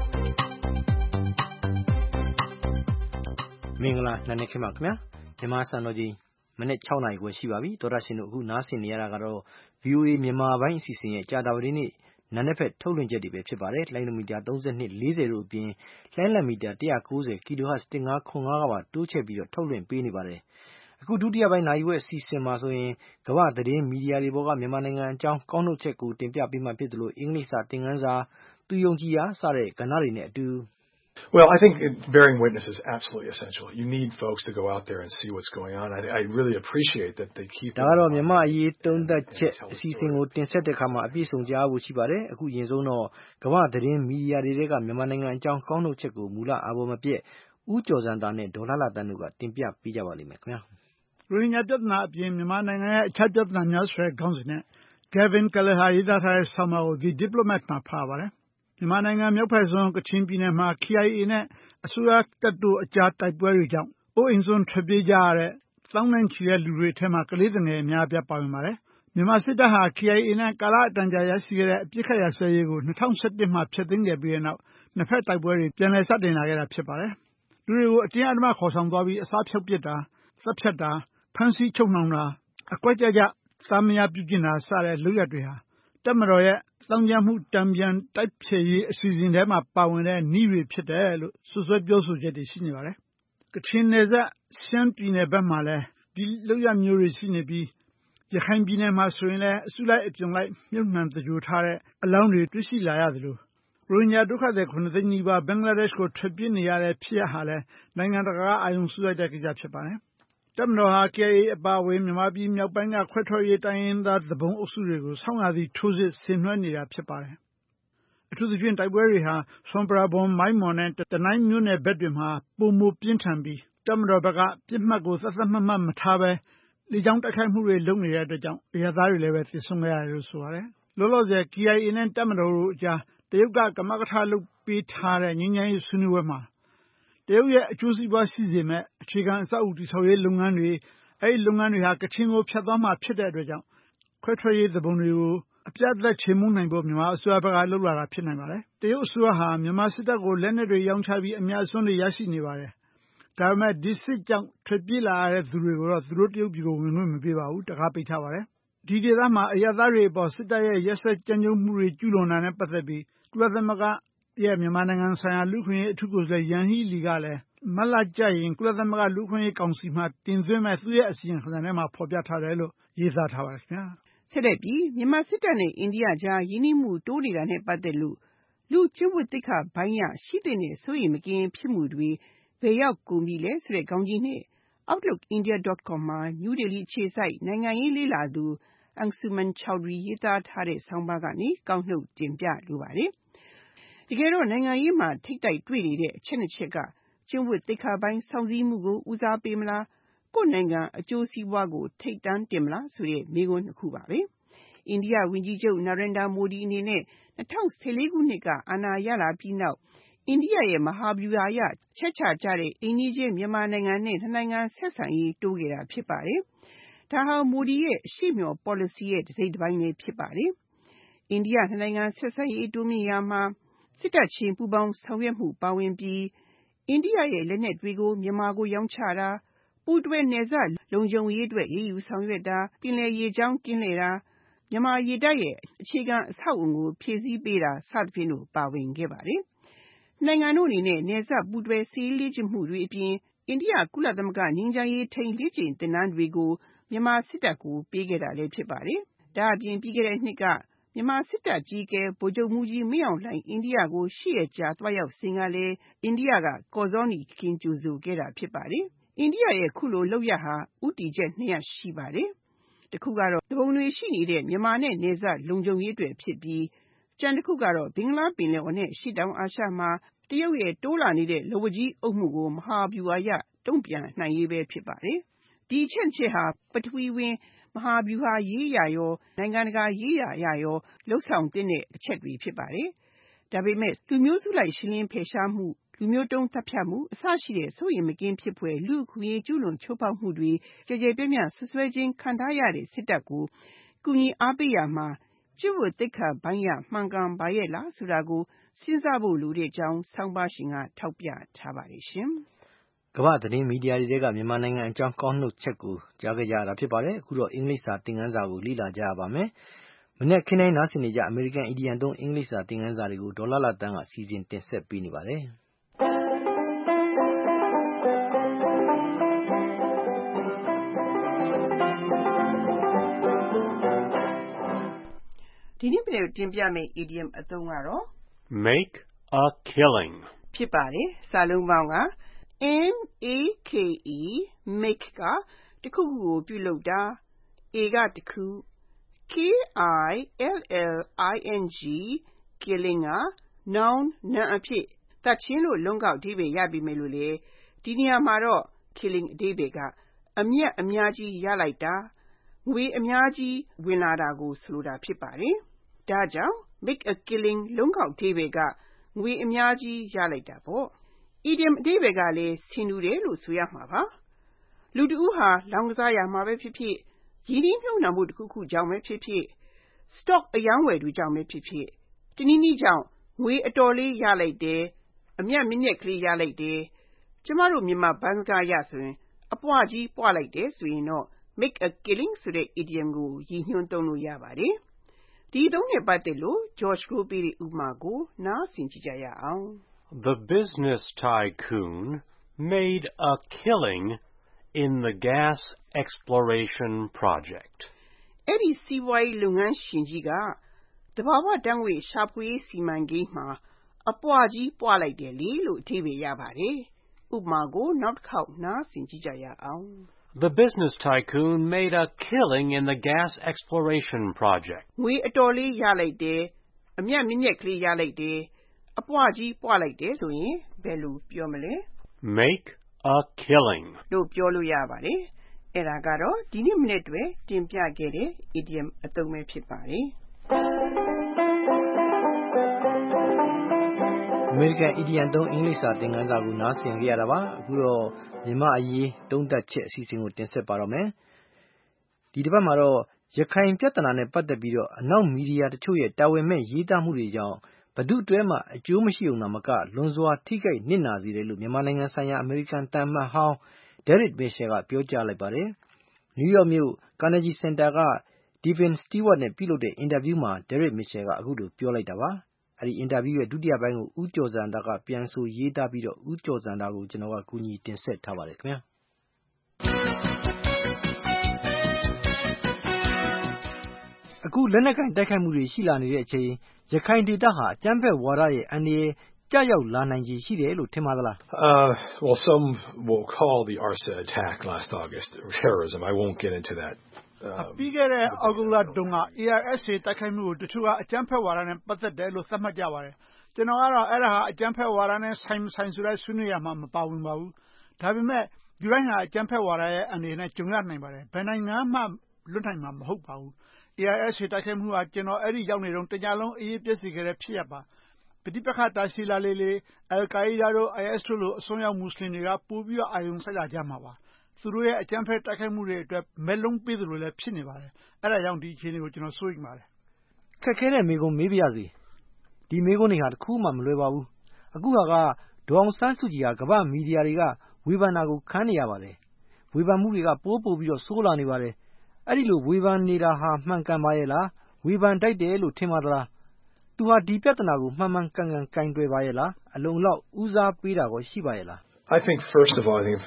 မင်္ဂလာနံနက်ခင်းပါခင်ဗျာ။မြန်မာစံတော်ချိန်မနေ့6နာရီခွဲရှိပါပြီ။သောတာရှင်တို့အခုနားဆင်နေရတာကတော့ VOA မြန်မာပိုင်းအစီအစဉ်ရဲ့ကြာတာပတေးနေ့နံနက်ဖက်ထုတ်လွှင့်ချက်တွေပဲဖြစ်ပါတယ်။လိုင်းမီတာ32 40တို့အပြင်လိုင်းလံမီတာ190 kHz 1505ကပါတိုးချဲ့ပြီးတော့ထုတ်လွှင့်ပေးနေပါတယ်။အခုဒုတိယပိုင်းနာရီဝက်အစီအစဉ်မှာဆိုရင်ကမ္ဘာသတင်းမီဒီယာတွေပေါ်ကမြန်မာနိုင်ငံအကြောင်းကောက်နှုတ်ချက်ကိုတင်ပြပေးမှဖြစ်တယ်လို့အင်္ဂလိပ်စာသင်ခန်းစာသူယုံကြည်ရာစတဲ့ကဏ္ဍတွေနဲ့အတူ Well, I think bearing witness is absolutely essential. You need folks to go out there and see what's going on. I really appreciate that they keep. ဒါကတော့မြန်မာအရေးသုံးသပ်ချက်အစီအစဉ်ကိုတင်ဆက်တဲ့အခါမှာအပြည့်စုံကြားဖို့ရှိပါတယ်။အခုရင်ဆုံးတော့ကမ္ဘာသတင်းမီဒီယာတွေကမြန်မာနိုင်ငံအကြောင်းကောက်နှုတ်ချက်ကိုမူလအာဘော်မပြည့်ဦးကျော်စံသားနဲ့ဒေါ်လာလာတန်းတို့ကတင်ပြပေးကြပါလိမ့်မယ်ခင်ဗျာ။ရိုဟင်ဂျာပြဿနာအပြင်မြန်မာနိုင်ငံရဲ့အခြားပြဿနာများဆိုတဲ့ခေါင်းစဉ်နဲ့ Gavin Kelleher ရေးသားထားတဲ့ဆောင်းပါးကို The Diplomat မှာဖတ်ပါတယ်။မြန်မာနိုင်ငံမြောက်ဘက်စွန်းကချင်ပြည်နယ်မှာ KIA နဲ့အစိုးရတပ်တို့အကြားတိုက်ပွဲတွေကြောင့်အိုးအိမ်စွန့်ထွက်ပြေးကြရတဲ့သောင်းနဲ့ချီတဲ့လူတွေထဲမှာကလေးငယ်အများအပြားပါဝင်ပါတယ်။မြန်မာစစ်တပ်ဟာ KIA နဲ့ကာလအတန်ကြာရရှိခဲ့တဲ့အပစ်ခတ်ရပ်စဲရေးကို2011မှာဖျက်သိမ်းခဲ့ပြီးတဲ့နောက်နှစ်ဖက်တိုက်ပွဲတွေပြန်လည်စတင်လာခဲ့တာဖြစ်ပါတယ်။လူတွေကိုအတင်းအဓမ္မခေါ်ဆောင်သွားပြီးအစားဖြုတ်ပစ်တာ၊သတ်ဖြတ်တာ၊ဖမ်းဆီးချုပ်နှောင်တာ၊အကွက်ကျကျသားမယားပြုကျင့်တာစတဲ့လုပ်ရပ်တွေဟာတပ်မတော်ရဲ့သောင်းကျန်းမှုတန်ပြန်တိုက်ဖျက်ရေးအစီအစဉ်ထဲမှာပါဝင်တဲ့နည်းတွေဖြစ်တယ်လို့စွပ်စွဲပြောဆိုချက်တွေရှိနေပါတယ်။ကချင်နယ်စပ်ရှမ်းပြည်နယ်ဘက်မှာလည်းဒီလုပ်ရပ်မျိုးတွေရှိနေပြီးရခိုင်ပြည်နယ်မှာဆိုရင်လည်းအစုလိုက်အပြုံလိုက်မြုပ်နှံသကြိုထားတဲ့အလောင်းတွေတွေ့ရှိလာရသလိုရိုဟင်ဂျာဒုက္ခသည်9သိန်းနီးပါးဘင်္ဂလားဒေ့ရှ်ကိုထွက်ပြေးနေရတဲ့ဖြစ်ရပ်ဟာလည်းနိုင်ငံတကာအာရုံစူးစိုက်တဲ့ကိစ္စဖြစ်ပါတယ်။တပ်မတော်ဟာ KIA အပါအဝင်မြန်မာပြည်မြောက်ပိုင်းကခွဲထွက်ရေးတိုင်းရင်းသားသူပုန်အုပ်စုတွေကိုဆောင်းရာသီထိုးစစ်ဆင်နွှဲနေတာဖြစ်ပါတယ်။အထူးသဖြင့်တိုက်ပွဲတွေဟာဆွမ်ပရာဘွမ်မိုင်းမော်နဲ့တနိုင်းမြို့နယ်ဘက်တွေမှာပိုမိုပြင်းထန်ပြီးတပ်မတော်ဘက်ကပြစ်မှတ်ကိုသတ်သတ်မှတ်မှတ်မထားဘဲလေကြောင်းတိုက်ခိုက်မှုတွေလုပ်နေတဲ့အတွက်ကြောင့်အရပ်သားတွေလည်းပဲသေဆုံးခဲ့ရတယ်လို့ဆိုပါတယ်။လောလောဆယ် KIA နဲ့တပ်မတော်တို့အကြားတရုတ်ကကမကထလုပ်ပေးထားတဲ့ငြိမ်းချမ်းရေးဆွေးနွေးပွဲမှာတရုတ်ရဲ့အကျိုးစီးပွားရှိစေမဲ့အခြေခံအဆောက်အဦတည်ဆောက်ရေးလုပ်ငန်းတွေအဲဒီလုပ်ငန်းတွေဟာကချင်ကိုဖျက်သွားမှာဖြစ်တဲ့အတွက်ကြောင့်ခွဲထွက်ရေးသူပုန်တွေကိုအပြတ်သက်ချေမှုန်းနိုင်ဖို့မြန်မာအစိုးရဘက်ကလှုပ်လာတာဖြစ်နိုင်ပါတယ်။တရုတ်အစိုးရဟာမြန်မာစစ်တပ်ကိုလက်နက်တွေရောင်းချပြီးအများအစွန်းတွေရရှိနေပါတယ်။ဒါပေမဲ့ဒီစစ်ကြောင့်ထွက်ပြေးလာရတဲ့သူတွေကိုတော့သူတို့တရုတ်ပြည်ကိုဝင်ခွင့်မပေးပါဘူး။တကားပိတ်ထားပါတယ်။ဒီဒေသမှာအရပ်သားတွေအပေါ်စစ်တပ်ရဲ့ရက်စက်ကြမ်းကြုတ်မှုတွေကျူးလွန်တာနဲ့ပတ်သက်ပြီးကုလသမဂ္ဂရဲ့မြန်မာနိုင်ငံဆိုင်ရာလူ့အခွင့်အရေးအထူးကိုယ်စားလှယ်ယန်ဟီလီကလည်းမတ်လကျရင်ကုလသမဂ္ဂလူ့အခွင့်အရေးကောင်စီမှာတင်သွင်းမဲ့သူ့ရဲ့အစီရင်ခံစာထဲမှာဖော်ပြထားတယ်လို့ရေးသားထားပါတယ်ခင်ဗျာ။ဆက်လက်ပြီးမြန်မာစစ်တပ်နဲ့အိန္ဒိယကြားယင်းနှိမှုတိုးနေတာနဲ့ပတ်သက်လို့လူ့ကျင့်ဝတ်သိက္ခာဘိုင်းရရှိတဲ့စိုးရိမ်မကင်းဖြစ်မှုတွေဘယ်ရောက်ကုန်ပြီလဲဆိုတဲ့ခေါင်းကြီးနဲ့ outlookindia.com မှာ New Delhi အခြေစိုက်နိုင်ငံရေးလေ့လာသူ Ansuman Chowdhury ရေးသားထားတဲ့ဆောင်းပါးကနေကောက်နှုတ်တင်ပြလိုပါတယ်။တကယ်တော့နိုင်ငံရေးမှာထိပ်တိုက်တွေ့နေတဲ့အချက်နှစ်ချက်ကကျင့်ဝတ်သိက္ခာပိုင်းစောင့်စည်းမှုကိုဦးစားပေးမလားကိုယ့်နိုင်ငံအကျိုးစီးပွားကိုထိပ်တန်းတင်မလားဆိုတဲ့မေးခွန်းနှစ်ခုပါပဲ။အိန္ဒိယဝန်ကြီးချုပ်နာရင်ဒါမိုဒီအနေနဲ့2014ခုနှစ်ကအာဏာရလာပြီးနောက်အိန္ဒိယရဲ့မဟာဗျူဟာအရချက်ချကြတဲ့အိမ်နီးချင်းမြန်မာနိုင်ငံနဲ့နှစ်နိုင်ငံဆက်ဆံရေးတိုးခဲ့တာဖြစ်ပါတယ်။ဒါဟာမိုဒီရဲ့ရှေ့မျှော် policy ရဲ့တစ်စိတ်တစ်ပိုင်းလည်းဖြစ်ပါတယ်။အိန္ဒိယနှစ်နိုင်ငံဆက်ဆံရေးတိုးမြင့်ရာမှာစစ်တပ်ချင်းပူးပေါင်းဆောင်ရွက်မှုပါဝင်ပြီးအိန္ဒိယရဲ့လက်နက်တွေကိုမြန်မာကိုရောင်းချတာပူးတွဲနယ်စပ်လုံခြုံရေးအတွက်ရည်ယူဆောင်ရွက်တာပင်လယ်ရေကြောင်းကင်းလှည့်တာမြန်မာရေတပ်ရဲ့အခြေခံအဆောက်အအုံကိုဖြည့်ဆည်းပေးတာစသဖြင့်တို့ပါဝင်ခဲ့ပါတယ်။နိုင်ငံတို့အနေနဲ့နယ်စပ်ပူးတွဲစီးလေ့ကျင့်မှုတွေအပြင်အိန္ဒိယကုလသမဂ္ဂငြိမ်းချမ်းရေးထိန်းလေ့ကျင့်သင်တန်းတွေကိုမြန်မာစစ်တပ်ကိုပေးခဲ့တာလည်းဖြစ်ပါတယ်။ဒါအပြင်ပြီးခဲ့တဲ့နှစ်ကမြန်မာစစ်တပ်ကြီးကဗိုလ်ချုပ်မှုကြီးမင်းအောင်လှိုင်အိန္ဒိယကို8 ရက်ကြာသွားရောက်စဉ်ကလည်းအိန္ဒိယကကော်ဇောနီခင်းကြိုဆိုခဲ့တာဖြစ်ပါတယ်။အိန္ဒိယရဲ့ခုလိုလုပ်ရပ်ဟာဥတီချက်2ရပ်ရှိပါတယ်။တစ်ခုကတော့သူပုန်တွေရှိနေတဲ့မြန်မာနဲ့နယ်စပ်လုံခြုံရေးအတွက်ဖြစ်ပြီးကျန်တစ်ခုကတော့ဘင်္ဂလားပင်လယ်အော်နဲ့ရှေ့တောင်အာရှမှာတရုတ်ရဲ့တိုးလာနေတဲ့လက်ဝါးကြီးအုပ်မှုကိုမဟာဗျူဟာအရတုံ့ပြန်နိုင်ရေးပဲဖြစ်ပါတယ်။ဒီအချက်ဟာပထဝီဝင်မဟာဗျူဟာရေးရာရောနိုင်ငံတကာရေးရာရောလှုပ်ဆောင်တဲ့အချက်တွေဖြစ်ပါတယ်။ဒါပေမဲ့လူမျိုးစုလိုက်ရှင်းလင်းဖယ်ရှားမှုလူမျိုးတုံးတပ်ဖြတ်မှုအစရှိတဲ့စိုးရိမ်မကင်းဖြစ်ဖွယ်လူအခွင့်အရေးကျူးလွန်ချိုးဖောက်မှုတွေကြကြပြန့်ပြန့်ဆွဆွဲခြင်းခံထားရတဲ့စစ်တပ်ကိုကူညီအားပေးရမှာကျင့်ဝတ်သိက္ခာပိုင်းရမှန်ကန်ပါရဲ့လားဆိုတာကိုစဉ်းစားဖို့လိုတဲ့အကြောင်းဆောင်းပါးရှင်ကထောက်ပြထားပါတယ်ရှင်ကမ္ဘာသတင်းမီဒီယာတွေကမြန်မာနိုင်ငံအကြောင်းကောက်နှုတ်ချက်ကိုကြားကြရတာဖြစ်ပါတယ်အခုတော့အင်္ဂလိပ်စာသင်ခန်းစာကိုလေ့လာကြရပါမယ်မနေ့ခင်းတိုင်းနားဆင်နေကြအမေရိကန်အီဒီယံသုံးအင်္ဂလိပ်စာသင်ခန်းစာတွေကိုဒေါ်လာလာတန်းကစီစဉ်တင်ဆက်ပေးနေပါတယ်ဒီနေ့ပြန်တင်ပြမယ့် idiom အသုံးကတော့ make a killing ဖြစ်ပါတယ်စာလုံးပေါင်းက make make ကတစ်ခုခုကိုပြုလုပ်တာ a ကတစ်ခု killing killing က noun နာမ်အဖြစ်သတ်ခြင်းလို့လုံးကောက်အဓိပ္ပာယ်ရပြီမယ်လို့လေဒီနေရာမှာတော့ killing အဓိပ္ပာယ်ကအမြတ်အများကြီးရလိုက်တာငွေအများကြီးဝင်လာတာကိုဆိုလိုတာဖြစ်ပါတယ်ဒါကြောင့် make a killing လုံးကောက်အဓိပ္ပာယ်ကငွေအများကြီးရလိုက်တာပေါ့idiom အဓိပ္ပာယ်ကလည်းဆင်တူတယ်လို့ဆိုရမှာပါလူတဦးဟာလောင်ကစားရမှာပဲဖြစ်ဖြစ်ရင်းနှီးမြှုပ်နှံမှုတစ်ခုခုကြောင့်ပဲဖြစ်ဖြစ် stock အယောင်းဝယ်တွေကြောင့်ပဲဖြစ်ဖြစ်တနည်းနည်းကြောင့်ငွေအတော်လေးရလိုက်တယ်အမြတ်မြင့်ကလေးရလိုက်တယ်ကျမတို့မြန်မာဘန်းစကားရဆိုရင်အပွားကြီးပွားလိုက်တယ်ဆိုရင်တော့ make a killing ဆိုတဲ့ idiom ကိုရည်ညွှန်းသုံးလို့ရပါတယ်ဒီအသုံးနဲ့ပတ်သက်လို့ George ကိုပေးတဲ့ဥပမာကိုနားဆင်ကြည့်ကြရအောင် The business tycoon made a killing in the gas exploration project. အဲ့ဒီစီးပွားရေးလုပ်ငန်းရှင်ကြီးကတဘာဝဓာတ်ငွေ့ရှာဖွေရေးစီမံကိန်းမှာအပွားကြီးပွားလိုက်တယ်လေလို့အဓိပ္ပာယ်ရပါတယ်ဥပမာကိုနောက်တစ်ခေါက်နားဆင်ကြည့်ကြရအောင် The business tycoon made a killing in the gas exploration project. ငွေအတော်လေးရလိုက်တယ်အမြတ်မြင့်ကလေးရလိုက်တယ်အပွားကြီးပွားလိုက်တယ်ဆိုရင်ဘယ်လိုပြောမလဲ Make a killing လို့ပြောလို့ရပါတယ်အဲ့ဒါကတော့ဒီနေ့မနေ့တွင်တင်ပြခဲ့တဲ့ idiom အသုံးပဲဖြစ်ပါတယ်အမေရိကန်အီဒီယံသုံးအင်္ဂလိပ်စာသင်ခန်းစာကိုနားဆင်ကြရတာပါအခုတော့မြန်မာအရေးသုံးသပ်ချက်အစီအစဉ်ကိုတင်ဆက်ပါတော့မယ်ဒီတစ်ပတ်မှာတော့ရခိုင်ပြဿနာနဲ့ပတ်သက်ပြီးတော့အနောက်မီဒီယာတချို့ရဲ့တာဝန်မဲ့ရေးသားမှုတွေကြောင့်ဘဒုတွဲမှာအကျိုးမရှိုံသာမကလွန်စွာထိခိုက်နစ်နာစေတယ်လို့မြန်မာနိုင်ငံဆိုင်ရာအမေရိကန်တန်မတ်ဟောင်း Derek Mitchell ကပြောကြားလိုက်ပါတယ်နယူးယောက်မြို့ Carnegie Center က Devin Stewart နဲ့ပြုလုပ်တဲ့အင်တာဗျူးမှာ Derek Mitchell ကအခုလိုပြောလိုက်တာပါအဲ့ဒီအင်တာဗျူးရဲ့ဒုတိယပိုင်းကိုဦးကျော်ဇံသာကပြန်ဆိုရေးသားပြီးတော့ဦးကျော်ဇံသာကိုကျွန်တော်ကကူညီတင်ဆက်ထားပါတယ်ခင်ဗျာအခုလက်နက်ကင်တိုက်ခိုက်မှုတွေရှိလာနေတဲ့အချိန်ရခိုင်ဒေသဟာအကြမ်းဖက်ဝါဒရဲ့အန္တရာယ်ကြောက်ရောက်လာနိုင်ခြေရှိတယ်လို့ထင်ပါသလား Well, some will call the ARSA attack last August terrorism. I won't get into that. ပြီးခဲ့တဲ့အောက်တိုဘာတုန်းက ARSA တိုက်ခိုက်မှုကိုတချို့ကအကြမ်းဖက်ဝါဒနဲ့ပတ်သက်တယ်လို့သတ်မှတ်ကြပါတယ်ကျွန်တော်ကတော့အဲ့ဒါဟာအကြမ်းဖက်ဝါဒနဲ့ဆိုင်ဆိုတဲ့ဆွေးနွေးရမှာမပါဝင်ပါဘူးဒါပေမဲ့ဒီတိုင်းဟာအကြမ်းဖက်ဝါဒရဲ့အနေနဲ့ကြုံရနိုင်ပါတယ်ဘယ်နိုင်ငံမှလွတ်နိုင်မှာမဟုတ်ပါဘူး ARSA တိုက်ခိုက်မှုဟာကျွန်တော်အဲ့ဒီရောက်နေတော့တကြလုံးအေးအေးပြည့်စည်ခဲ့တဲ့ဖြစ်ရပါပဋိပက္ခတာရှည်လာလေလေ Al-Qaeda တို့ IS တို့အစွန်းရောက်မွတ်စလင်တွေကပို့ပြီးအာရုံစိုက်လာကြမှာပါသူတို့ရဲ့အကြမ်းဖက်တိုက်ခိုက်မှုတွေအတွက်မဲ့လုံးပေးသလိုလည်းဖြစ်နေပါတယ်အဲ့ဒါကြောင့်ဒီအခြေအနေကိုကျွန်တော်စိုးရိမ်ပါတယ်ခက်ခဲတဲ့မိကုံမေးပြရစီဒီမိကုံတွေဟာတခုမှမလွယ်ပါဘူးအခုကဒေါအောင်ဆန်းစုကြည်ကကမ္ဘာမီဒီယာတွေကဝေဖန်တာကိုခံနေရပါတယ်ဝေဖန်မှုတွေကပိုးပြီးတော့ဆိုးလာနေပါတယ်အဲ့ဒီလိုဝေဖန်နေတာဟာမှန်ကန်ပါရဲ့လားဝေဖန်တိုက်တယ်လို့ထင်ပါသလားသူဟာဒီပြဿနာကိုမှန်မှန်ကန်ကန်ကင်တွယ်ပါရဲ့လားအလုံးလောက်ဦးစားပေးတာကိုရှိပါရဲ့လား I think first of all, I think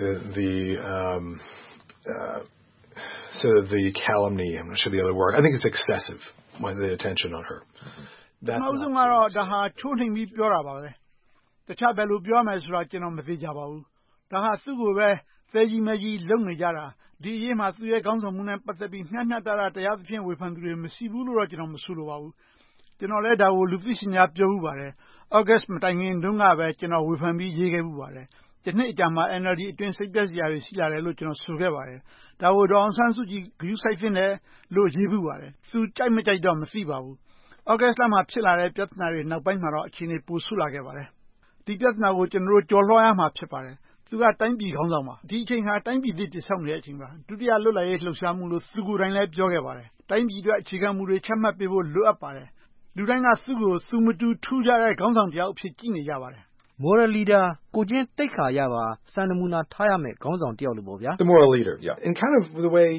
the calumny, I'm not sure the other word, I think it's excessive, the attention on her. That's not true. ဒါဟာချိုးနှိမ်ပြီးပြောတာပါပဲတခြားဘယ်လိုပြောမယ်ဆိုတာကျွန်တော်မသိကြပါဘူးဒါဟာသူ့ကိုပဲသဲကြီးမဲကြီးလုံနေကြတာဒီအရေးမှာသူ့ရဲ့ခေါင်းဆောင်မှုနဲ့ပတ်သက်ပြီးမျှမျှတတတရားသဖြင့်ဝေဖန်သူတွေမရှိဘူးလို့တော့ကျွန်တော်မဆိုလိုပါဘူးကျွန်တော်လည်းဒါကိုလူသိရှင်ကြားပြောမှုပါတယ် August မတိုင်ခင်တုန်းကပဲကျွန်တော်ဝေဖန်ပြီးရေးခဲ့မှုပါတယ်ဒီနှစ်အကြာမှာ NLD အတွင်းစိတ်ပြည့်စရာတွေရှိလာတယ်လို့ကျွန်တော်ဆိုခဲ့ပါတယ်ဒါကိုဒေါအောင်ဆန်းစုကြည်ဂရုစိုက်ဖြစ်တယ်လို့ရေးမှုပါတယ်သူကြိုက်မကြိုက်တော့မသိပါဘူး August လမှာဖြစ်လာတဲ့ပြဿနာတွေနောက်ပိုင်းမှာတော့အခြေအနေပိုဆိုးလာခဲ့ပါတယ်။ဒီပြဿနာကိုကျွန်တော်တို့ကျော်လွှားရမှာဖြစ်ပါတယ်။သူကတိုင်းပြည်ခေါင်းဆောင်ပါ။ဒီအချိန်ဟာတိုင်းပြည်တည်ဆောက်နေတဲ့အချိန်ပါ။ဒုတိယလွတ်လပ်ရေးလှုပ်ရှားမှုလို့သူကိုယ်တိုင်လည်းပြောခဲ့ပါတယ်။တိုင်းပြည်အတွက်အခြေခံမှုတွေချမှတ်ပေးဖို့လိုအပ်ပါတယ်။လူတိုင်းကသူ့ကိုသူမတူထူးခြားတဲ့ခေါင်းဆောင်တယောက်အဖြစ်ကြည့်နေကြပါတယ်။ Moral leader ကိုချင်းတိတ်ခါရပါစံနမူနာထားရမယ်ခေါင်းဆောင်တယောက်လို့ပေါ့ဗျာ The moral leader, yeah. In kind of the way,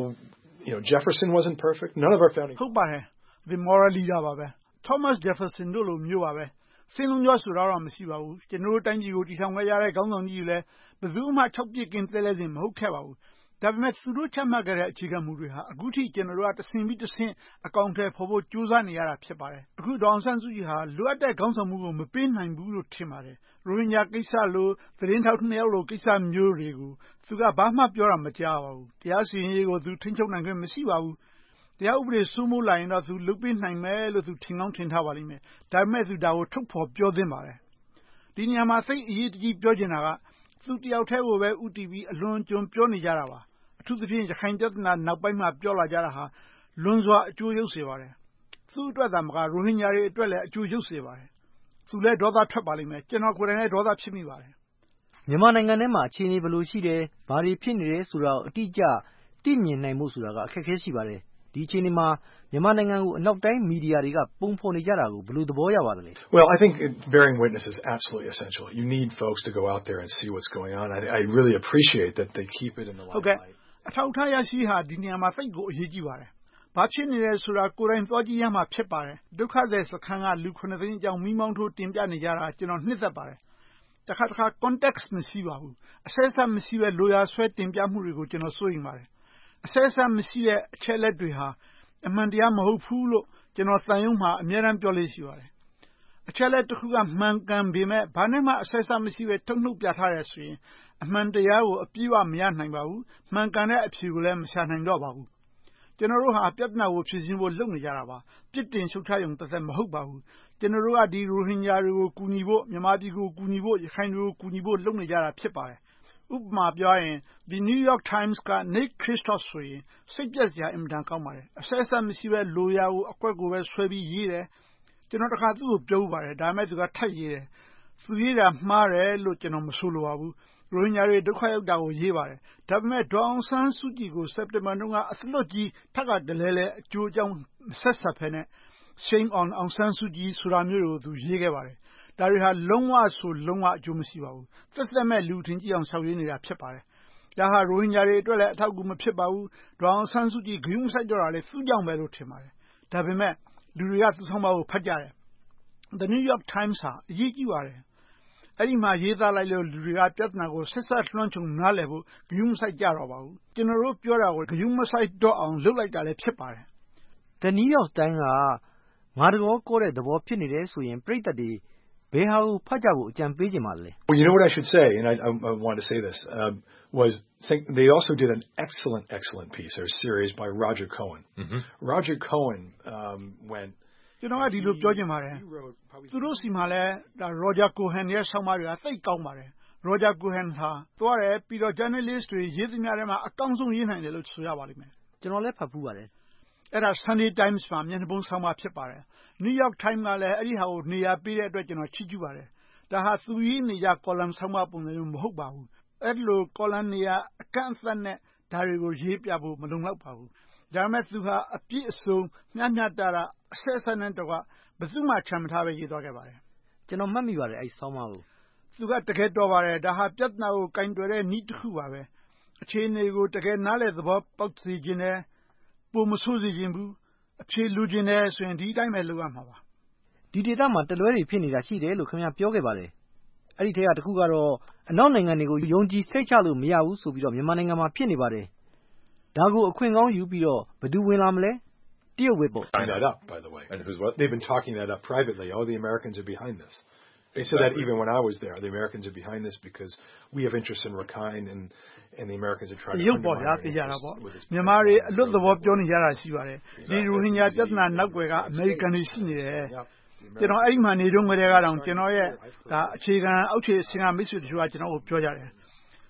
Jefferson wasn't perfect. None of our founding ဟုတ်ပါတယ် The moral leader ပါပဲ Thomas Jefferson တို့လိုမျိုးပါပဲစင်လုံးကျော်ဆိုတာတော့မရှိပါဘူးကျွန်တော်တို့တိုင်းပြည်ကိုတည်ထောင်ခဲ့ရတဲ့ခေါင်းဆောင်ကြီးတွေလည်းဘယ်သူမှ၆ပြစ်ကင်းတဲလဲစင်မဟုတ်ခဲ့ပါဘူးဒါပေမဲ့သူတို့ချမှတ်ခဲ့တဲ့အခြေခံမူတွေဟာအခုထိကျွန်တော်တို့ကတဆင်ပြီးတဆင့်အကောင့်ထဲပေါ်ဖို့ကြိုးစားနေရတာဖြစ်ပါတယ်အခုဒေါအောင်ဆန်းစုကြည်ဟာလိုအပ်တဲ့ခေါင်းဆောင်မှုကိုမပေးနိုင်ဘူးလို့ထင်ပါတယ်ရိုဟင်ဂျာကိစ္စလိုသတင်းထောက်2ယောက်လိုကိစ္စမျိုးတွေကိုသူကဘာမှပြောတာမကြားပါဘူးတရားစီရင်ရေးကိုသူထိန်းချုပ်နိုင်ခွင့်မရှိပါဘူးတရားဥပဒေစိုးမိုးလာရင်တော့သူလုပ်ပေးနိုင်မယ်လို့သူထင်ကောင်းထင်ထားပါလိမ့်မယ်ဒါပေမဲ့သူဒါကိုထုတ်ဖော်ပြောသင့်ပါတယ်ဒီနေရာမှာစိတ်အရေးတကြီးပြောချင်တာကသူတယောက်တည်းကိုပဲဥတီပြီးအလွန်ကျွံပြောနေကြတာပါအထူးသဖြင့်ရခိုင်ပြည်နယ်နောက်ပိုင်းမှာပြောလာကြတာဟာလွန်စွာအကျိုးရုပ်စေပါတယ်သူ့အတွက်သာမကရိုဟင်ဂျာတွေအတွက်လည်းအကျိုးရုပ်စေပါတယ်သူလည်းဒေါသထွက်ပါလိမ့်မယ်ကျွန်တော်ကိုယ်တိုင်လည်းဒေါသဖြစ်မိပါတယ်မြန်မာနိုင်ငံထဲမှာအခြေအနေဘယ်လိုရှိတယ်ဘာတွေဖြစ်နေတယ်ဆိုတာကိုအတိအကျသိမြင်နိုင်မှုဆိုတာကအခက်အခဲရှိပါတယ်ဒီအခြေအနေမှာမြန်မာနိုင်ငံကိုအနောက်တိုင်းမီဒီယာတွေကပုံဖော်နေကြတာကိုဘယ်လိုသဘောရပါသလဲ Well, I think bearing witness is absolutely essential. You need folks to go out there and see what's going on. I really appreciate that they keep it in the limelight. အထောက်ထားရရှိဟာဒီနေရာမှာစိတ်ကိုအရေးကြီးပါတယ်ဘာဖြစ်နေလဲဆိုတာကိုယ်တိုင်သွားကြည့်ရမှာဖြစ်ပါတယ်ဒုက္ခသည်စခန်းကလူ9သိန်းအကြောင်းမိမောင်းထိုးတင်ပြနေကြတာကျွန်တော်နှစ်သက်ပါတယ်တခါ context မရှိပါဘူးအဆက်ဆက်မရှိပဲလိုရာဆွဲတင်ပြမှုတွေကိုကျွန်တော်စိုးရိမ်ပါတယ်အဆက်ဆက်မရှိတဲ့အချက်လက်တွေဟာအမှန်တရားမဟုတ်ဘူးလို့ကျွန်တော်သံယုံမှာအများအားပြောလို့ရှိပါတယ်အချက်လက်တစ်ခုကမှန်ကန်ပေမဲ့ဘာနဲ့မှအဆက်ဆက်မရှိပဲထုတ်နှုတ်ပြထားရဆိုရင်အမှန်တရားကိုအပြည့်အဝမရနိုင်ပါဘူးမှန်ကန်တဲ့အဖြေကိုလည်းမရှာနိုင်တော့ပါဘူးကျွန်တော်တို့ဟာပြဿနာကိုဖြေရှင်းဖို့လုပ်နေကြတာပါပြစ်တင်ရှုတ်ချရုံတစ်သက်မဟုတ်ပါဘူးကျွန်တော်တို့ကဒီရိုဟင်ဂျာတွေကိုကူညီဖို့မြန်မာပြည်ကိုကူညီဖို့ရခိုင်တွေကိုကူညီဖို့လုပ်နေကြတာဖြစ်ပါတယ်ဥပမာပြောရင် The New York Times က Nick Christos ဆိုရင်စိတ်ပြက်စရာအင်မတန်ကောင်းပါတယ်အဆက်ဆက်မရှိပဲလိုရာကိုအကွက်ကိုပဲဆွဲပြီးရေးတယ်ကျွန်တော်တခါသူ့ကိုပြောပါတယ်ဒါပေမဲ့သူကထပ်ရေးတယ်သူရေးတာမှားတယ်လို့ကျွန်တော်မဆိုလိုပါဘူးရိုဟင်ဂျာတွေဒုက္ခရောက်တာကိုရေးပါတယ်ဒါပေမဲ့ဒေါအောင်ဆန်းစုကြည်ကိုစက်တင်ဘာတုန်းကအသလွတ်ကြီးထပ်ကတလဲလဲအကျိုးအကြောင်းဆက်ဆက်ဖဲနဲ့ Shame on Aung San Suu Kyi ဆိုတာမျိုးကိုသူရေးခဲ့ပါတယ်ဒါတွေဟာလုံးဝဆိုလုံးဝအကျိုးမရှိပါဘူးသက်သက်မဲ့လူထင်ကြည့်အောင်ဆောက်ရေးနေတာဖြစ်ပါတယ်ဒါဟာရိုဟင်ဂျာတွေအတွက်လည်းအထောက်အကူမဖြစ်ပါဘူးဒေါအောင်ဆန်းစုကြည်ဂရုမစိုက်တော့တာလေသူ့ကြောင့်ပဲလို့ထင်ပါတယ်ဒါပေမဲ့လူတွေကသူ့ဆောင်ပါကိုဖတ်ကြတယ် The New York Times ဟာအရေးကြီးပါတယ်အဲ့ဒီမှာရေးသားလိုက်လို့လူတွေကပြဿနာကိုဆက်ဆက်လွှမ်းခြုံနားလည်ဖို့ဂရုမစိုက်ကြတော့ပါဘူးကျွန်တော်တို့ပြောတာကိုဂရုမစိုက်တော့အောင်လုပ်လိုက်တာလည်းဖြစ်ပါတယ် The New York Times ကငါတကောကောတဲ့သဘောဖြစ်နေတယ်ဆိုရင်ပြည်သက်တွေဘယ်ဟာကိုဖတ်ကြဖို့အကြံပေးခြင်းပါလဲ Well, you know what I should say, and I want to say this, was they also did an excellent piece or series by Roger Cohen. Mm-hmm. Roger Cohen went. ကျွန်တော်ကဒီလိုပြောချင်ပါတယ်သူတို့စီမှာလဲဒါ Roger Cohen ရဲ့ဆောင်းပါးတွေကသိကောင်းပါတယ် Roger Cohen ဟာသွားတယ်ပြီးတော့ journalist တွေရေးသမျှထဲမှာအကောင်းဆုံးရေးနိုင်တယ်လို့ဆိုရပါလိမ့်မယ်ကျွန်တော်လည်းဖတ်ဖူးပါတယ်အဲ့ဒါ Sunday Times မှာမျက်နှာပုံဆောင်းပါးဖြစ်ပါတယ် New York Times ကလည်းအဲ့ဒီဟာကိုနေရာပေးတဲ့အတွက်ကျွန်တော်ချီးကျူးပါတယ်ဒါဟာသူရေးနေကြ column ဆောင်းပါးပုံစံမျိုးမဟုတ်ပါဘူးအဲ့လို column နေရာအကန့်အသတ်နဲ့ဒါတွေကိုရေးပြဖို့မလုံလောက်ပါဘူးဒါပေမဲ့သူဟာအပြည့်အစုံမျှမျှတတာအဆက်အဆက်နဲ့တော့ဘယ်သူမှချမ်းမထားပဲရေးသွားခဲ့ပါတယ်ကျွန်တော်မှတ်မိပါတယ်အဲ့ဆောင်းပါးကိုသူကတကယ်တော်ပါတယ်ဒါဟာပြဿနာကိုကင်တွယ်တဲ့နည်းတစ်ခုပါပဲအခြေအနေကိုတကယ်နားလည်သဘောပေါက်စေခြင်းနဲ့ပုံမဆိုးစေခြင်းဘူးအဖြေလူခြင်းနဲ့ဆိုရင်ဒီအတိုင်းပဲလုပ်ရမှာပါဒီဒေတာမှာတလွဲတွေဖြစ်နေတာရှိတယ်လို့ခင်ဗျာပြောခဲ့ပါတယ်အဲ့ဒီထဲကတစ်ခုကတော့အနောက်နိုင်ငံတွေကိုယုံကြည်စိတ်ချလို့မရဘူးဆိုပြီးတော့မြန်မာနိုင်ငံမှာဖြစ်နေပါတယ်ဒါကိုအခွင့်ကောင်းယူပြီးတော့ဘယ်သူဝင်လာမလဲတရုတ်ဝေပေါ့ that up by the way and who's what they've been talking that up privately the Americans are behind this they said that even when I was there the Americans are behind this because we have interest in Rakhine and the Americans are trying to ရုပ်ပေါ်ရသိကြတာပေါ့မြန်မာတွေအလွတ်သဘောပြောနေကြတာရှိပါတယ်ဒီရိုဟင်ဂျာပြဿနာနောက်ွယ်ကအမေရိကန်တွေရှိနေတယ်ကျွန်တော်အဲ့ဒီမှာနေတော့ငွေတွေကတော့ကျွန်တော်ရဲ့ဒါအခြေခံအောက်ခြေအဆင့်ကမိတ်ဆွေတို့ကကျွန်တော်ကိုပြောကြတယ်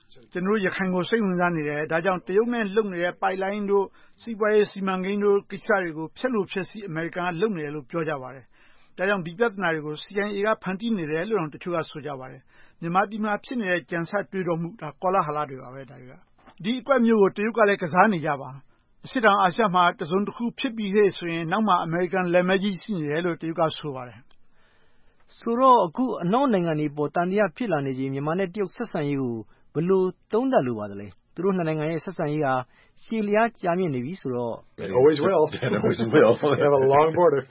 ကျွန်တော်ရခိုင်ကိုစိတ်ဝင်စားနေတယ်ဒါကြောင့်တရုတ်နဲ့လုံနေတဲ့ပိုက်လိုင်းတို့စီးပွားရေးစီမံကိန်းတို့ကိစ္စတွေကိုဖျက်လို့ဖျက်စီအမေရိကန်ကလုံနေတယ်လို့ပြောကြပါတယ်ဒါကြောင့်ဒီပြဿနာတွေကို CIA ကဖန်တီးနေတယ်လို့တချို့ကဆိုကြပါတယ်မြန်မာပြည်မှာဖြစ်နေတဲ့ကြံစတွေးတော်မှုဒါကောလာဟလတွေပါပဲဒါတွေကဒီအကွက်မျိုးကိုတရုတ်ကလည်းကစားနေကြပါအစ်တောင်အာရှမှာတစုံတစ်ခုဖြစ်ပြီးဟဲ့ဆိုရင်နောက်မှာအမေရိကန်လက်မကြီးရှိနေတယ်လို့တရုတ်ကဆိုပါတယ်ဆိုတော့အခုအနောက်နိုင်ငံတွေပေါ်တန်တရားဖြစ်လာနေခြင်းမြန်မာနဲ့တရုတ်ဆက်ဆံရေးကိုဘယ်လိုသုံးသပ်လိုပါသလဲသူတို့နှစ်နိုင်ငံရဲ့ဆက်ဆံရေးဟာရှည်လျားကြာမြင့်နေပြီဆိုတော့ It always will. It always will. We have a long border.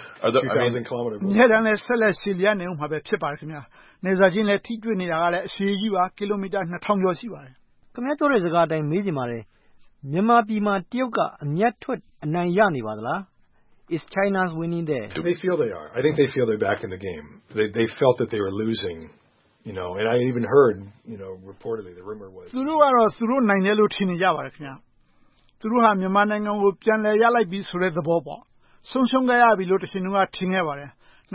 2,000 kilometers. ညနေနဲ့ဆက်လက်ရှည်လျားနေအောင်မှာပဲဖြစ်ပါတယ်ခင်ဗျာနေစာချင်းလည်းထိတွေ့နေတာကလည်းအရှည်ကြီးပါကီလိုမီတာ 2000 ကျော်ရှိပါတယ်ခင်ဗျားပြောတဲ့စကားအတိုင်းမေးချင်ပါတယ်မြန်မာပြည်မှာတရုတ်ကအမြတ်ထွက်အနိုင်ရနေပါသလား Is China's winning there? They feel they are. I think they feel they're back in the game. They felt that they were losing, and I even heard, reportedly the rumor was. သူတို့ကတော့သူတို့နိုင်တယ်လို့ထင်နေကြပါတယ်ခင်ဗျာသူတို့ဟာမြန်မာနိုင်ငံကိုပြန်လည်ရလိုက်ပြီဆိုတဲ့သဘောပေါ့ဆုံးရှုံးခဲ့ရပြီလို့တရှင်တို့ကထင်ခဲ့ပါတယ်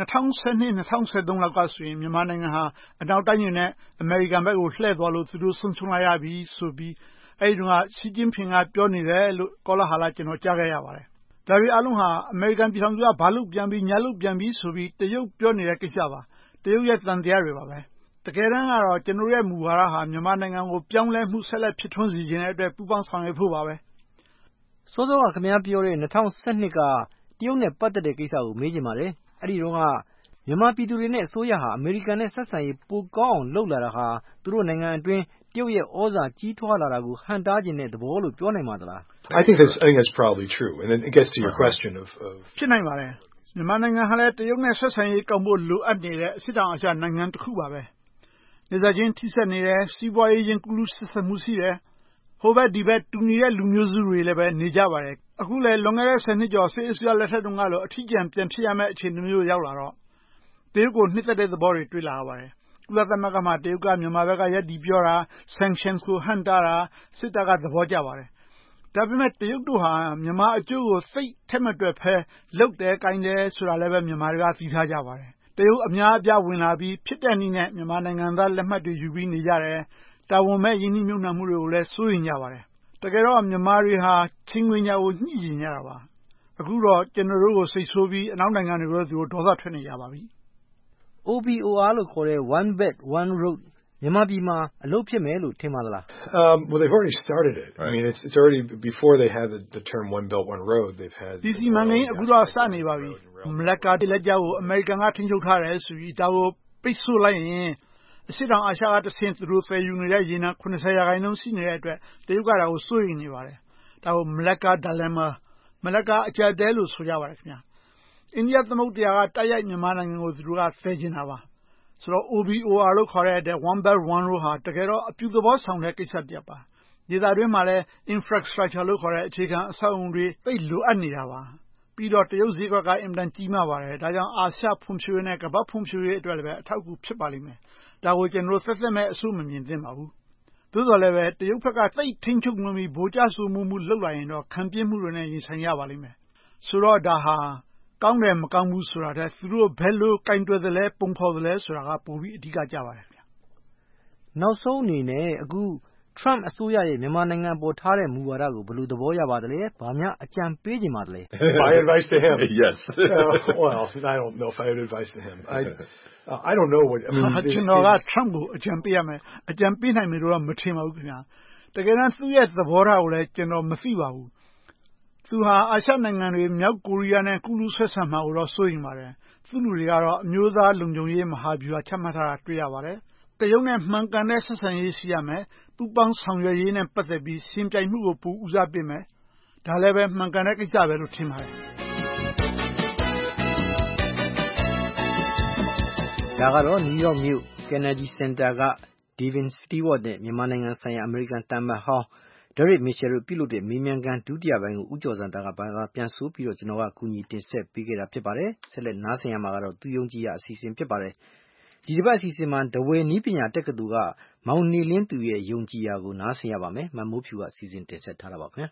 2012 2013လောက်ကဆိုရင်မြန်မာနိုင်ငံဟာအနောက်တိုင်းတွေနဲ့အမေရိကန်ဘက်ကိုလှည့်သွားလို့သူတို့ဆုံးရှုံးလိုက်ရပြီဆိုပြီးအဲဒီတုန်းကရှီကျင်းဖင်ကပြောနေတယ်လို့ကောလာဟာလာကျွန်တော်ကြားခဲ့ရပါတယ်ဒါတွေအလုံးဟာအမေရိကန်ပြည်ထောင်စုကဘာလို့ပြန်ပြီးညာလို့ပြန်ပြီးဆိုပြီးတရုတ်ပြောနေတဲ့ကိစ္စပါတရုတ်ရဲ့တန်တရားတွေပါပဲတကယ်တမ်းကတော့ကျွန်တော်ရဲ့မူဝါဒဟာမြန်မာနိုင်ငံကိုပြောင်းလဲမှုဆက်လက်ဖြစ်ထွန်းစေခြင်းတဲ့အတွက်ပူးပေါင်းဆောင်ရွက်ဖို့ပါပဲစောစောကခင်ဗျားပြောတဲ့2012ကတရုတ်နဲ့ပတ်သက်တဲ့ကိစ္စကိုမေးချင်ပါတယ်အဲ့ဒီတော့ကမြန်မာပြည်သူတွေနဲ့အစိုးရဟာအမေရိကန်နဲ့ဆက်ဆံရေးပိုကောင်းအောင်လုပ်လာတာဟာသူတို့နိုင်ငံအတွင်းတရုတ်ရဲ့ဩဇာကြီးထွားလာတာကိုဟန်တားခြင်းတဲ့သဘောလို့ပြောနိုင်ပါသလား I think that's probably true and then it gets to your question of ဖြစ်နိုင်ပါတယ်မြန်မာနိုင်ငံဟာလည်းတရုတ်နဲ့ဆက်ဆံရေးကောင်းဖို့လိုအပ်နေတဲ့အစ်တောင်အာရှနိုင်ငံတစ်ခုပါပဲနေစာချင်းထိစပ်နေတယ်စီးပွားရေးချင်းကူးလူးဆက်ဆံမှုရှိတယ်ဟိုဘက်ဒီဘက်တူနေတဲ့လူမျိုးစုတွေလည်းပဲနေကြပါတယ်အခုလည်းလွန်ခဲ့တဲ့10နှစ်ကျော်စစ်အစိုးရလက်ထက်တုန်းကလို့အထီးကျန်ပြန်ဖြစ်ရမယ့်အခြေအနေမျိုးရောက်လာတော့တရုတ်ကိုနှစ်သက်တဲ့သဘောတွေတွေ့လာရပါတယ်ကုလသမဂ္ဂမှာတရုတ်ကမြန်မာဘက်ကရက်တီပြောတာ sanctions ကိုဟန့်တားတာစစ်တပ်ကသဘောကျပါတယ်ဒါပေမဲ့တရုတ်တို့ဟာမြန်မာအကျိုးကိုသိထက်မတွက်ဖဲလုတ်တယ်ကိုင်းတယ်ဆိုတာလည်းပဲမြန်မာတွေကသိထားကြပါတယ်တရုတ်အများအပြားဝင်လာပြီးဖြစ်တဲ့နည်းနဲ့မြန်မာနိုင်ငံသားလက်မှတ်တွေယူပြီးနေကြတယ်တာဝန်မဲ့ယင်းနှိမ့်ညွန့်မှုတွေကိုလည်းစိုးရင်ကြပါတယ်တကယ်တော့မြန်မာတွေဟာချင်းငွေညာကိုညှိကျင်ကြတာပါအခုတော့ကျွန်တော်တို့ကိုစိတ်ဆိုးပြီးအနောက်နိုင်ငံတွေကသူတို့ဒေါသထွက်နေကြပါပြီ OBOR လို့ခေါ်တဲ့ One Belt One Road မြန်မာပြည်မှာအလုပ်ဖြစ်မယ်လို့ထင်ပါသလား Well, they've already started it. I mean, it's already before they had the term One Belt One Road. They've had. ဒီစီမံကိန်းအခုတော့စနေပါပြီမလက်ကလက်ကြောကိုအမေရိကန်ကထိန်းချုပ်ထားတယ်ဆိုပြီးဒါကိုပိတ်ဆို့လိုက်ရင်အစ်တောင်အာရှကတဆင့်သူတို့သယ်ယူနေတဲ့ရေနံ80%ရှိနေတဲ့အတွက်တရုတ်ကဒါကိုစိုးရိမ်နေပါတယ်ဒါကိုမလက်ကဒါလန်မာမလကအကျတဲလို့ဆိုကြပါတယ်ခင်ဗျာအိန္ဒိယသမုဒ္ဒရာကတိုက်ရိုက်မြန်မာနိုင်ငံကိုသူတို့ကသယ်ကျင်တာပါဆိုတော့ OBOR လို့ခေါ်တဲ့ One Belt One Road ဟာတကယ်တော့အပြုသဘောဆောင်တဲ့ကိစ္စတစ်ပါဒေသတွင်းမှာလည်း infrastructure လို့ခေါ်တဲ့အခြေခံအဆောက်အအုံတွေသိလိုအပ်နေတာပါပြီးတော့တရုတ်ဈေးကွက်ကအင်မတန်ကြီးမားပါတယ်ဒါကြောင့်အာရှဖွံ့ဖြိုးရေးနဲ့ကမ္ဘာဖွံ့ဖြိုးရေးအတွက်လည်းအထောက်အကူဖြစ်ပါလိမ့်မယ်ဒါကိုကျွန်တော်သက်မဲ့အဆိုးမမြင်သင့်ပါဘူးသို့တော်လည်းပဲတရုတ်ဘက်ကသိထိန်းချုပ်မှုဗိုလ်ကျဆိုးမှုလောက်လာရင်တော့ခံပြင်းမှုတွေနဲ့ရင်ဆိုင်ရပါလိမ့်မယ်ဆိုတော့ဒါဟာကောင်းတယ်မကောင်းဘူးဆိုတာတဲ့သူတို့ဘယ်လိုကင်တွယ်သလဲပုံဖော်သလဲဆိုတာကပိုပြီးအဓိကကြပါတယ်ခင်ဗျနောက်ဆုံးအနေနဲ့အခု Trump အစိုးရရဲ့မြန်မာနိုင်ငံပေါ်ထားတဲ့မူဝါဒကိုဘယ်လိုသဘောရပါသလဲဘာများအကြံပေးချင်ပါသလဲ My advice to him Yes Well I don't know if I would advise to him I don't know what I mean ကျွန်တော်က Trump ကိုအကြံပေးရမယ်အကြံပေးနိုင်မယ်လို့တော့မထင်ပါဘူးခင်ဗျာတကယ်တမ်းသူ့ရဲ့သဘောထားကိုလည်းကျွန်တော်မသိပါဘူးသူဟာအာရှနိုင်ငံတွေမြောက်ကိုရီးယားနဲ့ကူးလူးဆက်ဆံမှာကိုတော့စိုးရိမ်ပါတယ်သူ့လူတွေကတော့အမျိုးသားလုံခြုံရေးမဟာဗျူဟာချမှတ်ထားတာတွေ့ရပါတယ်တရုတ်နဲ့မှန်ကန်တဲ့ဆက်ဆံရေးရှိရမယ်ပူးပေါင်းဆောင်ရွက်ရေးနဲ့ပတ်သက်ပြီးရှင်ပြိုင်မှုကိုပိုဦးစားပေးမယ်ဒါလည်းပဲမှန်ကန်တဲ့ကိစ္စပဲလို့ထင်ပါတယ်ဒါကတော့ New York မြို့ Kennedy Center က Devin Stewart နဲ့မြန်မာနိုင်ငံဆိုင်ရာအမေရိကန်သံအမတ်ဟောင်း Derek Mitchell တို့ပြုလုပ်တဲ့မေးမြန်းခန်းဒုတိယပိုင်းကိုဦးကျော်စံသားကပြန်ဆိုပြီးတော့ကျွန်တော်ကကူညီတင်ဆက်ပေးခဲ့တာဖြစ်ပါတယ်ဆက်လက်နားဆင်ရမှာကတော့သူယုံကြည်ရအစီအစဉ်ဖြစ်ပါတယ်ဒီတစ်ပတ်အစီအစဉ်မှာဒဝယ်နည်းပညာတက္ကသိုလ်ကမောင်နေလင်းသူရဲ့ယုံကြည်ရာကိုနားဆင်ရပါမယ်မမိုးဖြူကအစီအစဉ်တင်ဆက်ထားတာပါခင်ဗျာ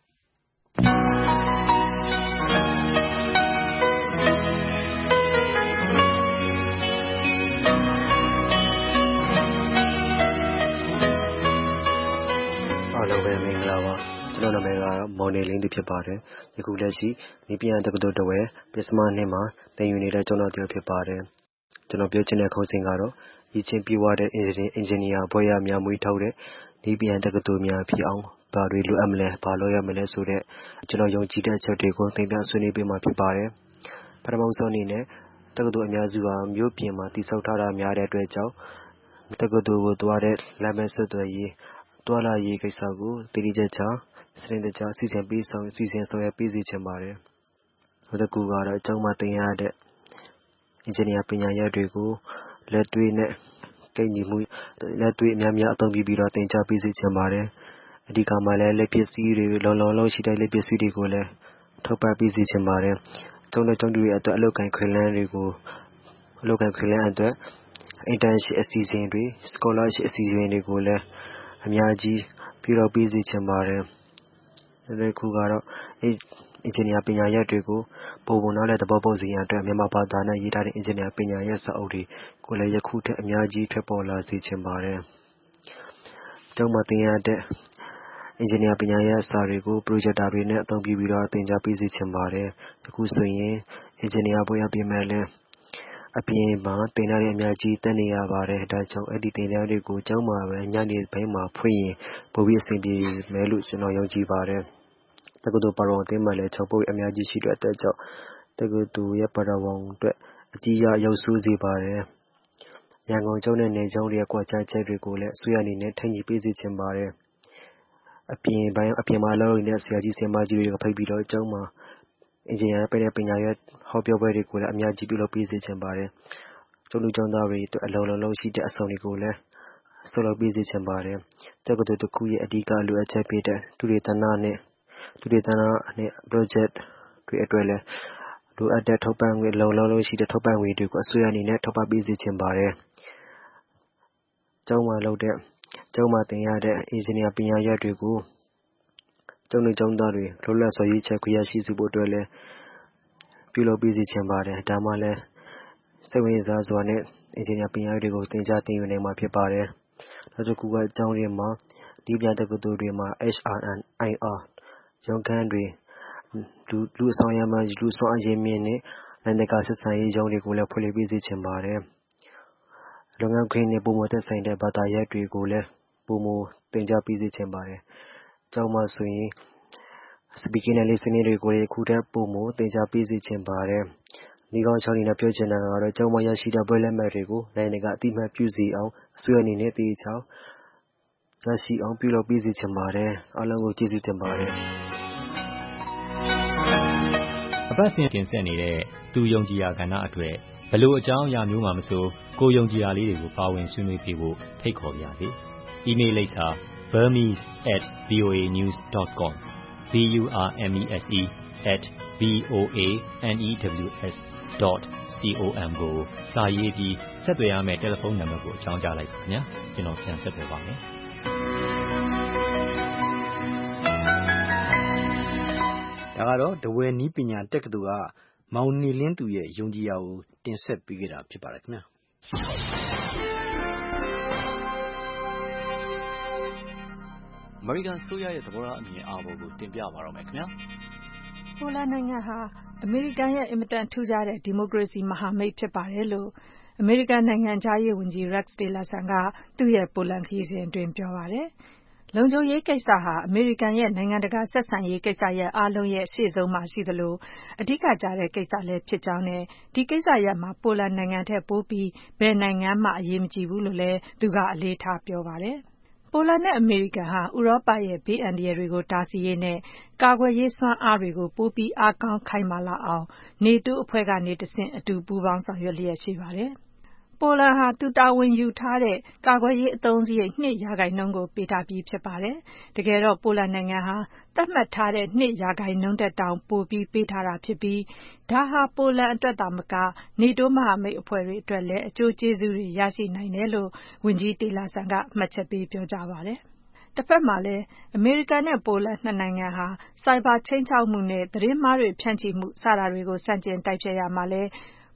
အားလုံးပဲမင်္ဂလာပါကျွန်တော်နာမည်ကတော့မော်နေလင်းသူဖြစ်ပါတယ်ယခုလက်ရှိနေပြည်တော်တက္ကသိုလ်တဝဲပစ္စမနှစ်မှာသင်ယူနေတဲ့ကျောင်းသားတစ်ယောက်ဖြစ်ပါတယ်ကျွန်တော်ပြောချင်တဲ့ခေါင်းစဉ်ကတော့ရည်ချင်းပြည့်ဝတဲ့အင်ဂျင်နီယာဘွဲ့ရများမွေးထုတ်တဲ့နေပြည်တော်တက္ကသိုလ်များဖြစ်အောင်ဘာတွေလိုအပ်မလဲဘာလုပ်ရမလဲဆိုတဲ့ကျွန်တော်ယုံကြည်တဲ့အချက်တွေကိုသင်ပြဆွေးနွေးပေးမှာဖြစ်ပါတယ်ပထမဆုံးအနေနဲ့တက္ကသိုလ်အများစုဟာမြို့ပြင်မှာတည်ဆောက်ထားတာများတဲ့အတွက်ကြောင့်တက္ကသိုလ်ကိုသွားတဲ့လမ်းမဆက်သွယ်ရေးတွာလာရေးကိစ္စကိုတည်ကြချစနစ်တကျစီစဉ်ဆောင်ရွက်ပေးစီချင်ပါတယ်နောက်တစ်ခုကတော့အကျောင်းမှာသင်ရတဲ့အင်ဂျင်နီယာပညာရပ်တွေကိုလက်တွေ့နဲ့ကိန်းညီမှုလက်တွေ့အများများအသုံးပြုပြီးတော့သင်ကြားပေးစီချင်ပါတယ်အဓိကမှလည်းလက်ပစ္စည်းတွေလုံလောက်ရှိတဲ့လက်ပစ္စည်းတွေကိုလည်းထောက်ပံ့ပေးစီချင်ပါတယ်ကျောင်းသူတွေအတွက်အလုပ်ကိုင်ခွင့်လန်းအတွက်internship အစီအစဉ်တွေ scholarship အစီအစဉ်တွေကိုလည်းအများကြီးပြုလုပ်ပေးစီချင်ပါတယ်နောက်တစ်ခုကတော့အင်ဂျင်နီယာပညာရပ်တွေကိုပုံပုံနားလည်သဘောပေါက်စေရန်အတွက်မြန်မာဘာသာနဲ့ရေးထားတဲ့အင်ဂျင်နီယာပညာရပ်စာအုပ်တွေကိုလည်းယခုထက်အများကြီးထွက်ပေါ်လာစေချင်ပါတယ်ကျောင်းမှာသင်ရတဲ့အင်ဂျင်နီယာပညာရပ်စာတွေကို projector တွေနဲ့အသုံးပြုပြီးတော့သင်ကြားပေးစီချင်ပါတယ်အခုဆိုရင်အင်ဂျင်နီယာဘွဲ့ရပြင်မဲ့လည်းအပြင်မှာသင်ကြားတဲ့အများကြီးတက်နေရပါတယ်ဒါကြောင့်အဲ့ဒီသင်ကြားတွေကိုကျောင်းမှာပဲညနေပိုင်းမှာဖွင့်ရင်ပိုပြီးအဆင်ပြေမယ်လို့ကျွန်တော်ယုံကြည်ပါတယ်တက္ကသိုလ်ပါရဝေါအသင်းမှာလည်း6ပုတ်အများကြီးရှိတဲ့အတွက်ကြောင့်တက္ကသိုလ်ရဲ့ပါရဝေါအတွက်အကြီးအကျယ်ရုပ်ဆိုးစေပါတယ်ရန်ကုန်ကျောင်းနဲ့နယ်ကျောင်းတွေကွာခြားချက်တွေကိုလည်းအစိုးရအနေနဲ့ထိန်းကြီးပေးစေချင်ပါတယ်အပြင်မှာလုပ်နေတဲ့ဆရာကြီးဆရာမကြီးတွေကဖိတ်ပြီးတော့ကျောင်းမှာအင်ဂျင်နီယာပညာရပ်ဟောပြောပွဲတွေကိုလည်းအများကြီးပြုလုပ်ပေးစေချင်ပါတယ်ကျောင်းသူကျောင်းသားတွေအတွက်အလုံးရှိတဲ့အဆောင်တွေကိုလည်းဆောက်လုပ်ပေးစေချင်ပါတယ်တက္ကသိုလ်တစ်ခုရဲ့အဓိကလိုအပ်ချက်ဖြစ်တဲ့သုတေသနနဲ့ project တွေအတွက်လည်းလိုအပ်တဲ့ထောက်ပံ့ငွေလုံးရှိတဲ့ထောက်ပံ့ငွေတွေကိုအစိုးရအနေနဲ့ထောက်ပံ့ပေးစေချင်ပါတယ်ကျောင်းမှာသင်ရတဲ့အင်ဂျင်နီယာပညာရပ်တွေကိုကျောင်းသူကျောင်းသားတွေလွတ်လပ်စွာရွေးချယ်ခွင့်ရရှိစေဖို့အတွက်လည်းပြုလုပ်ပေးစေချင်ပါတယ်ဒါမှလည်းစိတ်ဝင်စားစွာနဲ့အင်ဂျင်နီယာပညာရပ်တွေကိုသင်ယူနိုင်မှာဖြစ်ပါတယ်နောက်တစ်ခုကကျောင်းတွေမှာဒီပြတက္ကသိုလ်တွေမှာ HRNIR ရုံးခန်းတွေလူအဆောင်အရမ်းလူစွမ်းအားရင်းမြစ်နဲ့နိုင်ငံတကာဆက်ဆံရေးရုံးတွေကိုလည်းဖွင့်လှစ်ပေးစေချင်ပါတယ်လုပ်ငန်းခွင်နဲ့ပုံမှန်သက်ဆိုင်တဲ့ဘာသာရပ်တွေကိုလည်းပုံမှန်သင်ကြားပေးစေချင်ပါတယ်ကျောင်းမှာဆိုရင် speaking and listening တွေကိုလည်းခုထက်ပုံမှန်သင်ကြားပေးစေချင်ပါတယ်ဒီကောင်းချောင်းနေနဲ့ပြောချင်တာကတော့ကျောင်းမှာရရှိတဲ့ဘွဲ့လက်မှတ်တွေကိုနိုင်ငံတကာအသိအမှတ်ပြုစေအောင်အစိုးရအနေနဲ့တည်ချောင်းရရှိအောင်ပြုလုပ်ပေးစေချင်ပါတယ်အားလုံးကိုကျေးဇူးတင်ပါတယ်အပတ်စဉ်တင်ဆက်နေတဲ့သူယုံကြည်ရာကဏ္ဍအတွက်ဘလို့အကြောင်းအရာမျိုးမှမဆိုကိုယုံကြည်ရာလေးတွေကိုပါဝင်ဆွေးနွေးပြဖို့ဖိတ်ခေါ်ပါရစေ။ email လိပ်စာ burmese@voanews.com burmese@voanews.com ကိုစာရေးပြီးဆက်သွယ်ရမယ့်တယ်လီဖုန်းနံပါတ်ကိုအကြောင်းကြားလိုက်ပါခင်ဗျာကျွန်တော်ပြန်ဆက်သွယ်ပါမယ်ဒါကတော့တဝဲနည်းပညာတက္ကသိုလ်ကမောင်နေလင်းသူရဲ့ယုံကြည်ရာကိုတင်ဆက်ပေးခဲ့တာဖြစ်ပါတယ်ခင်ဗျာအမေရိကန်ဆိုရရဲ့သဘောထားအမြင်အာဘော်ကိုတင်ပြပါတော့မယ်ခင်ဗျာပိုလန်နိုင်ငံဟာအမေရိကန်ရဲ့အင်မတန်ထူးခြားတဲ့ဒီမိုကရေစီမဟာမိတ်ဖြစ်ပါတယ်လို့အမေရိကန်နိုင်ငံခြားရေးဝန်ကြီး Rex Tillerson ကသူ့ရဲ့ပိုလန်ခရီးစဉ်အတွင်းပြောပါတယ်လုံခြုံရေးကိစ္စဟာအမေရိကန်ရဲ့နိုင်ငံတကာဆက်ဆံရေးကိစ္စရပ်အားလုံးရဲ့ရှေ့ဆုံးမှာရှိသလိုအဓိကကျတဲ့ကိစ္စလည်းဖြစ်ကြောင်းနဲ့ဒီကိစ္စရပ်မှာပိုလန်နိုင်ငံထက်ပိုပြီးဘယ်နိုင်ငံမှအရေးမကြီးဘူးလို့လည်းသူကအလေးထားပြောပါတယ်ပိုလန်နဲ့အမေရိကန်ဟာဥရောပရဲ့ဘေးအန္တရာယ်တွေကိုတားဆီးရေးနဲ့ကာကွယ်ရေးစွမ်းအားတွေကိုပိုပြီးအားကောင်းခိုင်မာလာအောင် NATO အဖွဲ့ကနေတဆင့်အတူပူးပေါင်းဆောင်ရွက်လျက်ရှိပါတယ်ပိုလန်ဟာသူတာဝန်ယူထားတဲ့ကာကွယ်ရေးအသုံးစရိတ် 2% ကိုပေးထားပြီးဖြစ်ပါတယ်။တကယ်တော့ပိုလန်နိုင်ငံဟာသတ်မှတ်ထားတဲ့ 2% တက်တောင်ပိုပြီးပေးထားတာဖြစ်ပြီးဒါဟာပိုလန်အတွက်သာမက NATO မဟာမိတ်အဖွဲ့တွေအတွက်လည်းအကျိုးကျေးဇူးတွေရရှိနိုင်တယ်လို့ဝန်ကြီးတေလာဆန်ကမှတ်ချက်ပေးပြောကြားပါတယ်။တစ်ဖက်မှာလည်းအမေရိကန်နဲ့ပိုလန်နှစ်နိုင်ငံဟာစိုက်ဘာခြိမ်းခြောက်မှုနဲ့သတင်းမှားတွေဖြန့်ချိမှုစတာတွေကိုဆန့်ကျင်တိုက်ဖျက်ရမှာလဲ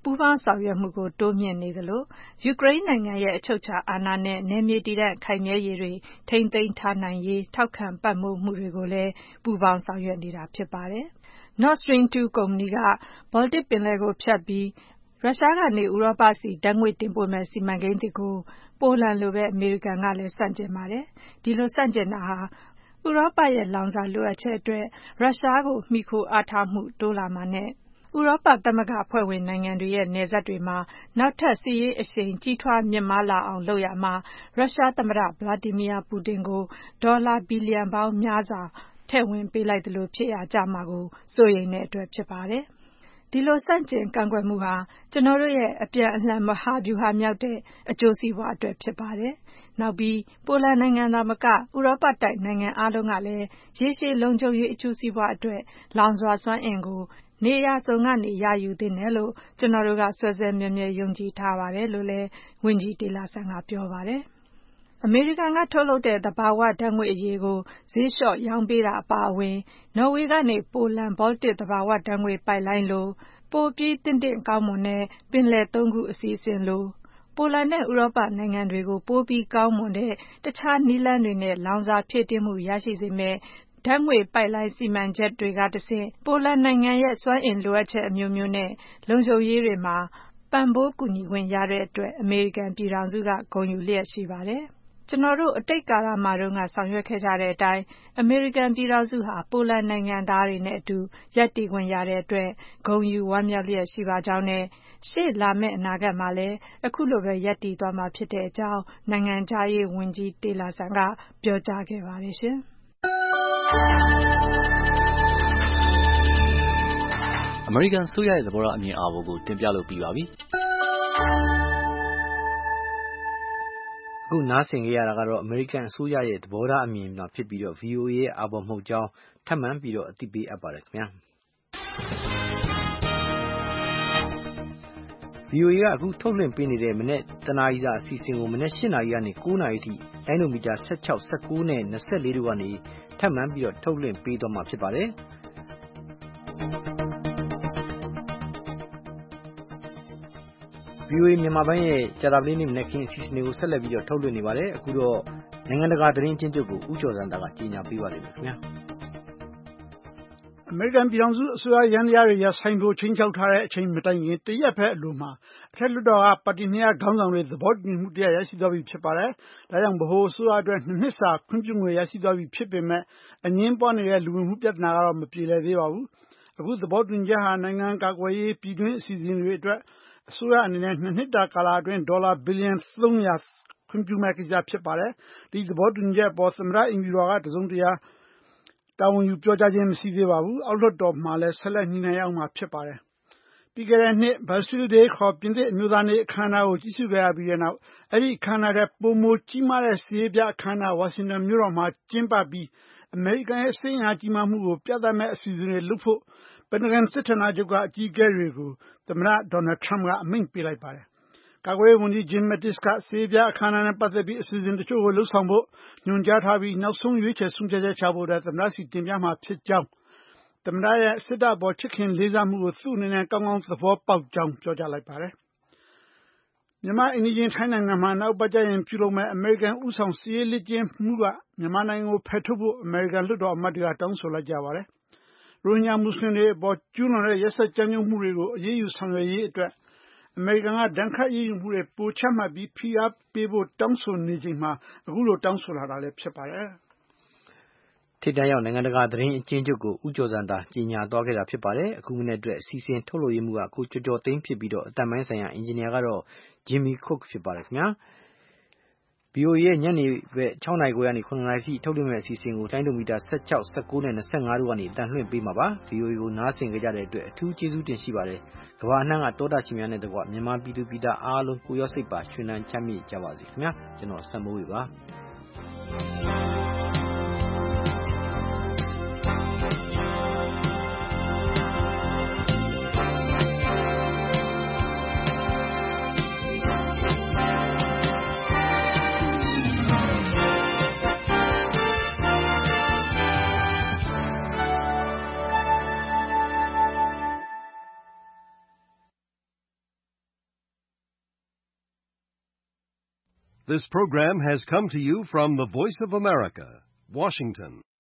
ပူးပေါင်းဆောင်ရွက်မှုကိုတိုးမြှင့်နေသလိုယူကရိန်းနိုင်ငံရဲ့အချုပ်အခြာအာဏာနဲ့နယ်မြေတည်တံ့ခိုင်မြဲရေးတွေထိန်းသိမ်းထားနိုင်ရေးထောက်ခံပံ့ပိုးမှုတွေကိုလည်းပူးပေါင်းဆောင်ရွက်နေတာဖြစ်ပါတယ်။ Nord Stream 2 ကုမ္ပဏီက Baltic ပင်လယ်ကိုဖြတ်ပြီးရုရှားကနေဥရောပဆီဓာတ်ငွေ့တင်ပို့မယ့်စီမံကိန်းသစ်ကိုပိုလန်လိုပဲအမေရိကန်ကလည်းဆန့်ကျင်ပါတယ်။ဒီလိုဆန့်ကျင်တာဟာဥရောပရဲ့လောင်စာလိုအပ်ချက်အတွက်ရုရှားကိုမှီခိုအားထားမှုတိုးလာမှာနဲ့ဥရောပသမဂ္ဂအဖွဲ့ဝင်နိုင်ငံတွေရဲ့နယ်စပ်တွေမှာနောက်ထပ်စစ်ရေးအရှိန်ကြီးထွားမြင့်မားလာအောင်လုပ်ရမှာရုရှားသမ္မတဗလာဒီမီယာပူတင်ကိုဒေါ်လာဘီလီယံပေါင်းများစွာထည့်ဝင်ပေးလိုက်သလိုဖြစ်ရကြမှာကိုစိုးရိမ်တဲ့အတွက်ဖြစ်ပါတယ်။ဒီလိုဆန့်ကျင်ကန့်ကွက်မှုဟာကျွန်တော်တို့ရဲ့အပြန်အလှန်မဟာဗျူဟာမြောက်တဲ့အကျိုးစီးပွားအတွက်ဖြစ်ပါတယ်။နောက်ပြီးပိုလန်နိုင်ငံသာမကဥရောပတိုက်နိုင်ငံအားလုံးကလည်းရေရှည်လုံခြုံရေးအကျိုးစီးပွားအတွက်လောင်စာစွမ်းအင်ကိုနေရာစုံကနေရယူသင့်တယ်လို့ကျွန်တော်တို့ကဆွဲဆွဲမြဲမြဲယုံကြည်ထားပါတယ်လို့လည်းဝန်ကြီးတေလာဆန်ကပြောပါတယ်။အမေရိကန်ကထုတ်လုပ်တဲ့သဘာဝဓာတ်ငွေ့အရည်ကိုဈေးလျှော့ရောင်းပေးတာအပါအဝင်နော်ဝေကနေပိုလန်ဘောလတစ်သဘာဝဓာတ်ငွေ့ပိုက်လိုင်းလိုပိုပြီးတင့်တင့်ကောင်းမွန်တဲ့ပင်လယ်သုံးခုအစီအစဉ်လိုပိုလန်နဲ့ဥရောပနိုင်ငံတွေကိုပိုပြီးကောင်းမွန်တဲ့တခြားနည်းလမ်းတွေနဲ့လောင်စာဖြည့်တင်းမှုရရှိစေမယ့်ဓာတ်ငွေ့ပိုက်လိုင်းစီမံချက်တွေကတဆင့်ပိုလန်နိုင်ငံရဲ့စွမ်းအင်လိုအပ်ချက်အမျိုးမျိုးနဲ့လုံခြုံရေးတွေမှာပံ့ပိုးကူညီခွင့်ရတဲ့အတွက်အမေရိကန်ပြည်ထောင်စုကဂုဏ်ယူလျက်ရှိပါတယ်။ကျွန်တော်တို့အတိတ်ကာလမှာတုန်းကဆောင်ရွက်ခဲ့ကြတဲ့အတိုင်းအမေရိကန်ပြည်ထောင်စုဟာပိုလန်နိုင်ငံသားတွေနဲ့အတူရပ်တည်ခွင့်ရတဲ့အတွက်ဂုဏ်ယူဝမ်းမြောက်လျက်ရှိပါကြောင်းနဲ့ရှေ့လာမယ့်အနာဂတ်မှာလည်းအခုလိုပဲရပ်တည်သွားမှာဖြစ်တဲ့အကြောင်းနိုင်ငံခြားရေးဝန်ကြီးတေလာဆန်ကပြောကြားခဲ့ပါတယ်ရှင်။အမေရိကန်ဆိုရရဲ့သဘောထားအမြင်အာဘော်ကိုတင်ပြလို့ပြီးပါပြီ။အခုနားဆင်ကြရတာကတော့အမေရိကန်အစိုးရရဲ့သဘောထားအမြင်မှာဖြစ်ပြီးတော့ VOA ရဲ့အာဘော်မဟုတ်ကြောင်းထပ်မံပြီးတော့အသိပေးအပ်ပါတယ်ခင်ဗျာ။ VOA ကအခုထုတ်လွှင့်ပေးနေတဲ့မနေ့တနာရီစာအစီအစဉ်ကိုမနေ့၈နာရီကနေ9နာရီထိလိုင်းဒိုမီတာ16 19နဲ့24တို့ကနေထပ်မံပြီးတော့ထုတ်လွှင့်ပေးသွားမှာဖြစ်ပါတယ်။ VOA မြန်မာပိုင်းရဲ့ကြာသပတေးနေ့မနက်ခင်းအစီအစဉ်တွေကိုဆက်လက်ပြီးတော့ထုတ်လွှင့်နေပါတယ်။အခုတော့နိုင်ငံတကာသတင်းချင်းချုပ်ကိုဦးကျော်စံတာကကြီးညာပေးပါလိမ့်မယ်ခင်ဗျာ။အမေရိကန်ပြည်ထောင်စုအစိုးရယန္တရားတွေရပ်ဆိုင်းဖို့ချိန်ချောက်ထားတဲ့အချိန်မတိုင်ခင်တရက်ပဲအလိုမှာအထက်လွှတ်တော်ကပါတီနှစ်ရပ်ခေါင်းဆောင်တွေသဘောတူညီမှုတရားရရှိသွားပြီဖြစ်ပါတယ်။ဒါကြောင့်ဗဟိုအစိုးရအတွက်2နှစ်စာခွင့်ပြုငွေရရှိသွားပြီဖြစ်ပေမဲ့အငင်းပွားနေတဲ့လူဝင်မှုပြဿနာကတော့မပြေလည်သေးပါဘူး။အခုသဘောတူညီချက်ဟာနိုင်ငံကာကွယ်ရေးပြည်တွင်းအစီအစဉ်တွေအတွက်အစိုးရအနေနဲ့2နှစ်တာကာလအတွင်းဒေါ်လာဘီလီယံ300ခွင့်ပြုမဲ့ကိစ္စဖြစ်ပါတယ်။ဒီသဘောတူညီချက်အပေါ်သမ္မတအိမ်ဖြူတော်ကတစုံတရာတာဝန်ယူပြောကြားခြင်းမရှိသေးပါဘူး။အောက်လွှတ်တော်မှာလည်းဆက်လက်ညှိနှိုင်းအောင်မှာဖြစ်ပါတယ်။ပြီးခဲ့တဲ့နှစ် Bastille Day ခေါ်ပြင်သစ်အမျိုးသားနေ့အခမ်းအနားကိုကြီးစုခဲ့ရပြီးတဲ့နောက်အဲဒီအခမ်းအနားတဲ့ပိုမိုကြီးမားတဲ့စစ်ရေးပြအခမ်းအနားဝါရှင်တန်မြို့တော်မှာကျင်းပပြီးအမေရိကန်ရဲ့စစ်အင်အားကြီးမားမှုကိုပြသမဲ့အစီအစဉ်တွေလုပ်ဖို့ပင်တဂန်စစ်ဌာနချုပ်ကအကြီးအကဲတွေကိုသမ္မတဒေါ်နယ်ထရမ့်ကအမိန့်ပေးလိုက်ပါတယ်။ကာကွယ်ရေးဝန်ကြီး Jim Mattis ကစစ်ရေးပြအခမ်းအနားနဲ့ပတ်သက်ပြီးအစီအစဉ်တချို့ကိုလှုပ်ဆောင်ဖို့ညွှန်ကြားထားပြီးနောက်ဆုံးရွေးချယ်ဆုံးဖြတ်ချက်ချဖို့သမ္မတစီတင်ပြမှာဖြစ်ကြောင်းသမ္မတရဲ့စစ်တပ်အပေါ်ချစ်ခင်လေးစားမှုကိုသူ့အနေနဲ့ကောင်းကောင်းသဘောပေါက်ကြောင်းပြောကြားလိုက်ပါတယ်။မြန်မာအိမ်နီးချင်းထိုင်းနိုင်ငံမှာနောက်ပတ်ကျရင်ပြုလုပ်မဲ့အမေရိကန်ဥဆောင်စစ်ရေးလက်ကျင်းမှုကမြန်မာနိုင်ငံကိုဖယ်ထုတ်ဖို့အမေရိကန်လွှတ်တော်အမတ်တွေကတောင်းဆိုလိုက်ကြပါတယ်။ရိုဟင်ဂျာမွတ်စလင်တွေအပေါ်ကျူးလွန်တဲ့ရက်စက်ကြမ်းကြုတ်မှုတွေကိုအရေးယူဆောင်ရွက်ရေးအတွက်အမေရိကန်ကဒဏ်ခတ်အရေးယူမှုတွေပိုချမှတ်ပြီးဖိအားပေးဖို့တောင်းဆိုနေချိန်မှာအခုလိုတောင်းဆိုလာတာလည်းဖြစ်ပါတယ်။ထိပ်တန်းရောက်နိုင်ငံတကာသတင်းအကျဉ်းချုပ်ကိုဦးကျော်စံတာကြီးညာသွားခဲ့တာဖြစ်ပါတယ်။အခုမနေ့အတွက်အစီအစဉ်ထုတ်လုပ်ရေးမှုကကိုကျော်ကျော်သိန်းဖြစ်ပြီးတော့အတန်ပိုင်းဆိုင်ရာအင်ဂျင်နီယာကတော့ Jimmy Cook ဖြစ်ပါတယ်ခင်ဗျာ။ VOA ရဲ့ညနေဘက်6နာရီခွဲကနေ9နာရီထိထုတ်လွှင့်မဲ့အစီအစဉ်ကိုလိုင်းဒိုမီတာ16 19နဲ့25တို့ကနေအတန်လွှင့်ပေးမှာပါ။ VOA ကိုနားဆင်ကြတဲ့အတွက်အထူးကျေးဇူးတင်ရှိပါတယ်။ကမ္ဘာအနှံ့ကတောတာချီများနဲ့တကွမြန်မာပြည်သူပြည်သားအားလုံးကိုရောစိတ်ပါရွှင်လန်းချမ်းမြေ့ကြပါစေခင်ဗျာ။ကျွန်တော်စံမိုးဝေပါ This program has come to you from the Voice of America, Washington.